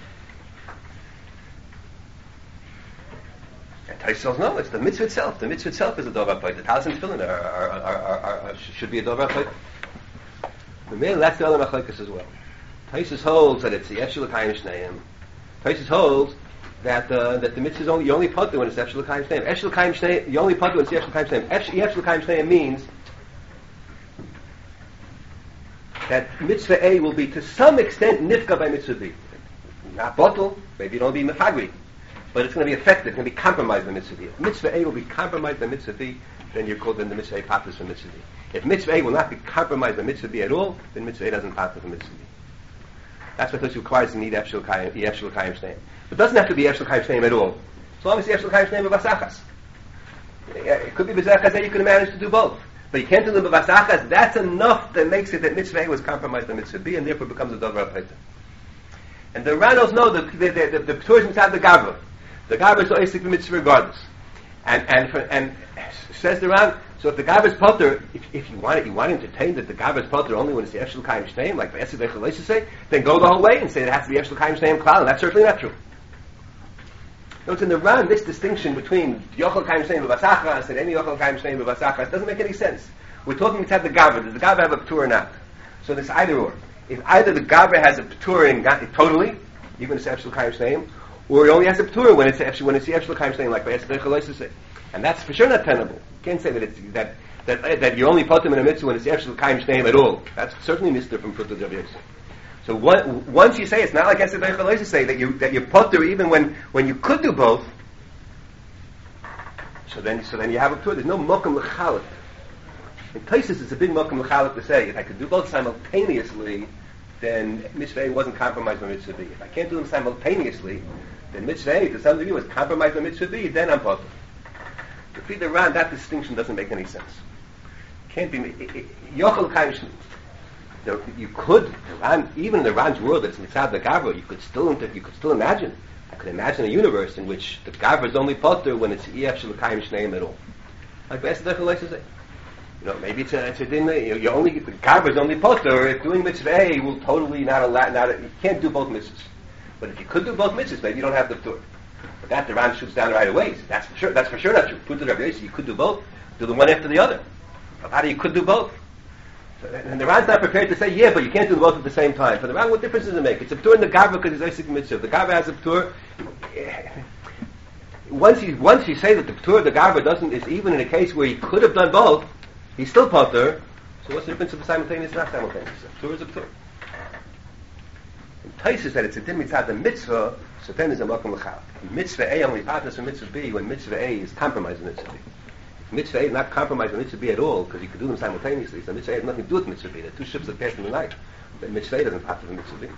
And Taisus says no, it's the mitzvah itself. The mitzvah itself is a Dover HaPoiter. The talis and tefillin are, are, are, are, are, are, should be a Dover HaPoiter. The male, that's the other machlekes as well. Taisus holds that it's the Eshel L'Kayim Shneim. Taisus holds that uh, that the mitzvah is only you only put when it's Eshel L'Kayim Shneim. Eshel L'Kayim Shneim, you only put when it's Eshel L'Kayim Shneim. Eshel L'Kayim Shneim means that mitzvah A will be to some extent nifka by mitzvah B. Not bottle, maybe it'll be mefagri, but it's going to be affected, it's going to be compromised by mitzvah B. If mitzvah A will be compromised by mitzvah B, then you're called then the mitzvah A passes from mitzvah B. If mitzvah A will not be compromised by mitzvah B at all, then mitzvah A doesn't pass from mitzvah B. That's what this requires to need Eshel L'Kayim Shneim. But it doesn't have to be Eshel L'Kayim Shneim at all. As long as it's Eshel L'Kayim Shneim with Vasachas. It could be Vasachas that you could manage to do both. But you can't do them with Vasachas. That's enough that makes it that mitzvah A was compromised by mitzvah B and therefore becomes a Dover HaPoiter. And the Ranos know the the the, the, the Torah is the Gavra. The Gavra is Eisik mitzvah regardless. And and for, and says the Ran, so if the Gavra is potter, if, if you want it, you want to entertain that the Gavra is potter only when it's the Eshel L'Kayim Shneim, like the Esed Echel say, then go the whole way and say it has to be Eshel L'Kayim Shneim Klal, and that's certainly not true. Notice in the Ran, this distinction between Yochel L'Kayim Shneim B'Vasachas and any Yochel L'Kayim Shneim B'Vasachas doesn't make any sense. We're talking inside the Gavra. Does the Gavra have a P'tur or not? So there's either or. If either the Gavra has a P'tur in totally, even when it's Eshel L'Kayim Shneim, or he only has a P'tur when it's when it's the Eshel L'Kayim Shneim, like the Esed Echel say. And that's for sure not tenable. You can't say that it's that that that you only put them in a mitzvah when it's the Eshel L'Kayim Shneim at all. That's certainly mister from Pruta Jav. So what, once you say it's not like Esed Echel say that you that you put there even when when you could do both. So then so then you have a P'tur. There's no mokum l'chalak. In Taisus, it's a big mokum l'chalak to say if I could do both simultaneously, then mitzvah A wasn't compromised by mitzvah B. If I can't do them simultaneously, then mitzvah A to some degree was compromised by mitzvah B. Then I'm potter. To feed the Ran, that distinction doesn't make any sense. Can't be. Yochel L'Kayim Shneim. You could the Ran, even in the Ran's world that's mitzad the Gavra, you could still you could still imagine. I could imagine a universe in which the Gavra is only potter when it's Eshel L'Kayim Shneim at all. Like the Esed Echel say. You know, maybe it's a, it's a din, you know, you only, the garba is only potter if doing mitzvah A will totally not allow, not, you can't do both mitzvahs. But if you could do both mitzvahs, maybe you don't have the ptur. But that the Ran shoots down right away. That's for sure, that's for sure not true. Put to Rabbi Yossi, you could do both, do the one after the other. But how do you could do both? So, and the Ran's not prepared to say, yeah, but you can't do both at the same time. For the Ran, what difference does it make? It's a ptur in the garba because it's Isaac mitzvah. If the garba has a ptur, once you, once you say that the ptur of the garba doesn't, is even in a case where he could have done both, he's still potter. So what's the difference of a simultaneous and not simultaneous? A ptur is a ptur. And Tais says that it's a din mitzvah the mitzvah, so then is a makom l'chal. Mitzvah A only partners from mitzvah B when mitzvah A is compromising mitzvah B. If mitzvah A is not compromising mitzvah B at all, because you could do them simultaneously, so mitzvah A has nothing to do with mitzvah B. They're two ships that pass in the night. But mitzvah A doesn't partner from mitzvah B.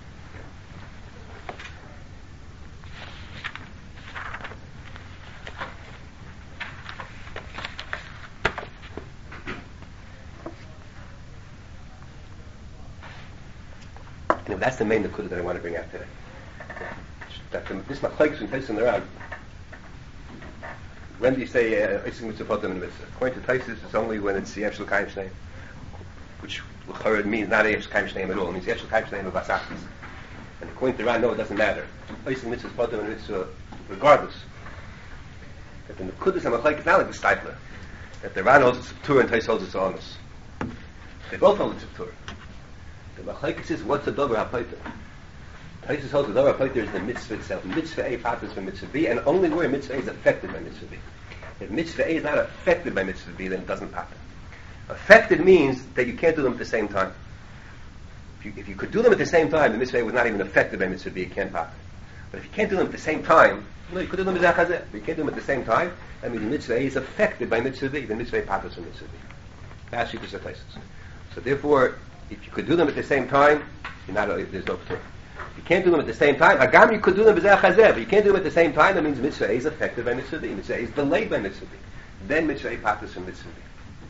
You know, that's the main nakuda that I want to bring out today. That the, this machlokes when Taisus around. When do you say Ising Mitzvah Potem in the Mitzvah? According to Taisus, it's only when it's the Yeshel Kaim Shneim, which l'chorah means not Yeshel Kaim Shneim at all. It means Yeshel Kaim Shneim of Asachtis. And according to Ran, no, it doesn't matter. Ising Mitzvah Potem in the Mitzvah, regardless. That the nakuda is a machlokes is not like the Steipler. That the Ran holds it's a Ptur and Taisus holds it's a Onus. They both hold it's a Ptur. The machlokes is what's the dover hapoiter. Taisus holds the dover hapoiter is the mitzvah itself. Mitzvah A partners from mitzvah B, and only where mitzvah A is affected by mitzvah B. If mitzvah A is not affected by mitzvah B, then it doesn't partner. Affected means that you can't do them at the same time. If you, if you could do them at the same time, the mitzvah A was not even affected by mitzvah B, it can't partner. But if you can't do them at the same time, no, you could do them as a chazeh, but you can't do them at the same time, that means the mitzvah A is affected by mitzvah B, the mitzvah A partners from mitzvah B. That's Shittas Taisus. So therefore, if you could do them at the same time, you're not, there's no ptur. You can't do them at the same time. Agam, you could do them b'zeh chazeh, but you can't do them at the same time. That means mitzvah A is affected by mitzvah B. Mitzvah A is delayed by mitzvah B. Then mitzvah A partners from mitzvah B.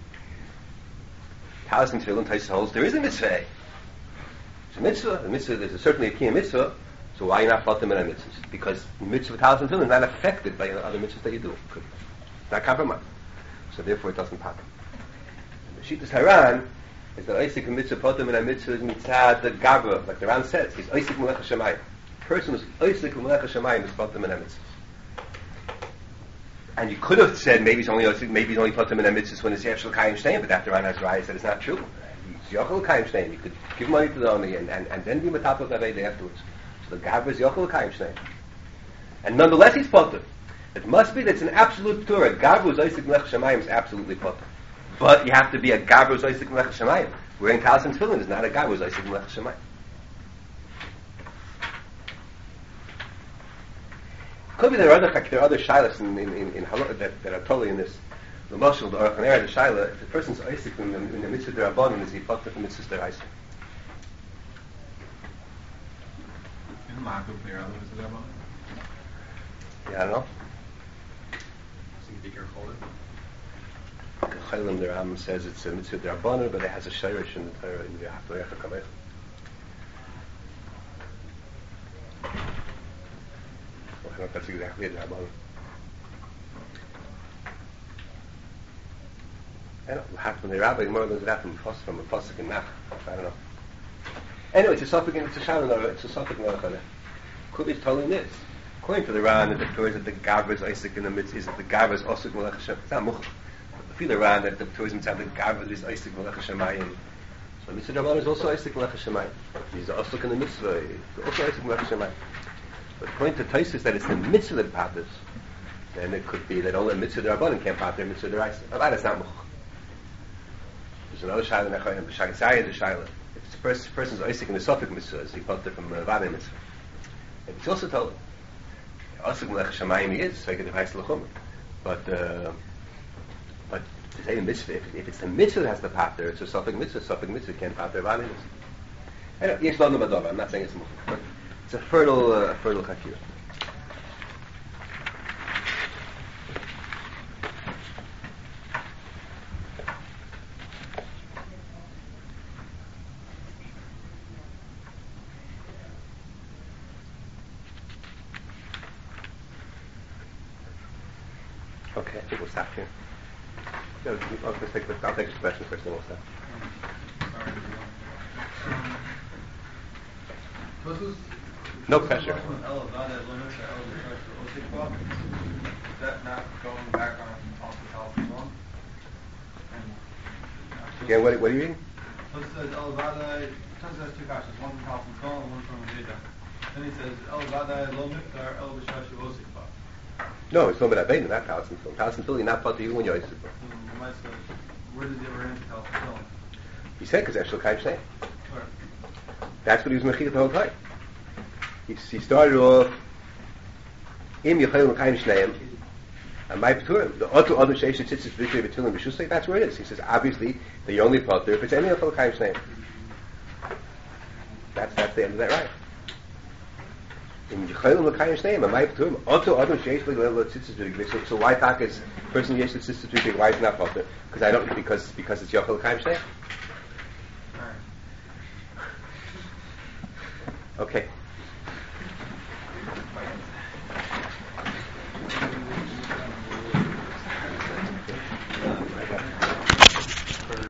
Talis and Tefillin, Taisus holds there is a mitzvah A. It's a mitzvah. A mitzvah, there's a, certainly a key mitzvah. So why are you not potem in a mitzvah? Because mitzvah Talis and Tefillin is not affected by other mitzvahs that you do. It's not compromised. So therefore it doesn't partner. The Shittas Haran is that Isaac mitzvah potem in a mitzvah is mitzvah the gabra, like the Ran says. He's Isaac melech hashamayim. The person who's Isaac melech hashamayim is potem in a mitzvah. And you could have said maybe he's only maybe he's only potem in a mitzvah when it's Yeshel Kaim Shtein, but after Ran has Raya said it's not true. He's Yochel Kaim Shtein. You could give money to the Oni and, and, and then be matapel davei afterwards. So the gabra is Yochel Kaim Shtein. And nonetheless he's potem. It must be that it's an absolute ptur. A gabra who's Isaac melech hashamayim is absolutely potem. But you have to be a Gabra Isaac Melech Shemayim. Wearing Talis and Tefillin is not a Gabra Isaac Melech Shemayim. Could be there are other there are other shilas in in in, in Halakha that, that are totally in this. The Moshe, the Aruch HaNer, the Shaila. If the person's Isaac in the, in the mitzvah derabanan, is he potter from mitzvah deraisa? In Makub, there are mitzvah derabanan. Yeah, I don't know. So you think you're holding? Chaylim the Ram says it's a mitzvah derabanan, but it has a shayrish in the Torah in the Haftarech HaKamech. I don't know if that's exactly a derabanan. I don't know. Happened the Rabbi more than that from Fos from a Fosik and Nach. I don't know. Anyway, it's a suffix and it's a shalom. It's a suffix and a could be totally this. According to the Ran, that the Torah is that the Gabra is Isaac in the mitzvah is that the Gabra is Osuk Melech Hashem. It's not Much. Feel around that the tourism tzad the Gavod is Isaac Melech Hashemayim. So mitzvah Rabban is also Isaac Melech Hashemayim. He's also in the mitzvah. He's also Isaac Melech Hashemayim. But according to Taisus that it's the mitzvah that partners, then it could be that only mitzvah Rabban can't partner mitzvah Deraisa. But that is not Much. There's another shaila in Echayim. B'Shagasai is a shaila. If the person, person's Isaac in the Sophic mitzvah, is he partner from the Vada mitzvah. And it's also told Isaac Melech Hashemayim he is. So he can devise l'chum. But uh, But to say a mitzvah, if, if it's the mitzvah that has the pater, it's a suffix mitzvah. Suffix mitzvah can't pater v'alim mitzvah. Anyway, yes, lo madova. I'm not saying it's a muchah, but it's a fertile, uh, fertile chakir. Okay, I think we'll stop here. No, I'll, just take the, I'll take the question first, then we'll start. Sorry. Um, Tosus- No Tosus pressure. Lashon El Avada Limit to El B'Shash V'Osik Ba. Is that not going back on off the top of one? And Again, what, what are you reading? Tosus says El Avada. Tosus has two kashas, one from Talmud Chol and one from Veda. Then he says El Avada Limit to El B'Shash V'Osik Ba. No, it's talking about Aveda, not Talis and Tefillin. Talis and Tefillin, not part of even when you're Yosef. Where did they ever enter Talmud Chol? He said, because Eshel Kaim Shnei. Where? That's what he was mechir the whole time. He, he started off Im Yechayim Kaim Shneim and my Peturim. The Otu Adam Sheish Tzitzis V'Shrei V'Tefillin V'Shusay. That's where it is. He says obviously the only part there if it's any of Kaim Shneim. That's that's the end of that right. In Yechayim Kaim Shneim and my Peturim Otu Adam Sheish Tzitzis V'Shrei. So so why talk is person Yesh Tzitzis V'Shrei? Why is it not part there? Because I don't because because it's Yechayim Kaim Shneim. Okay.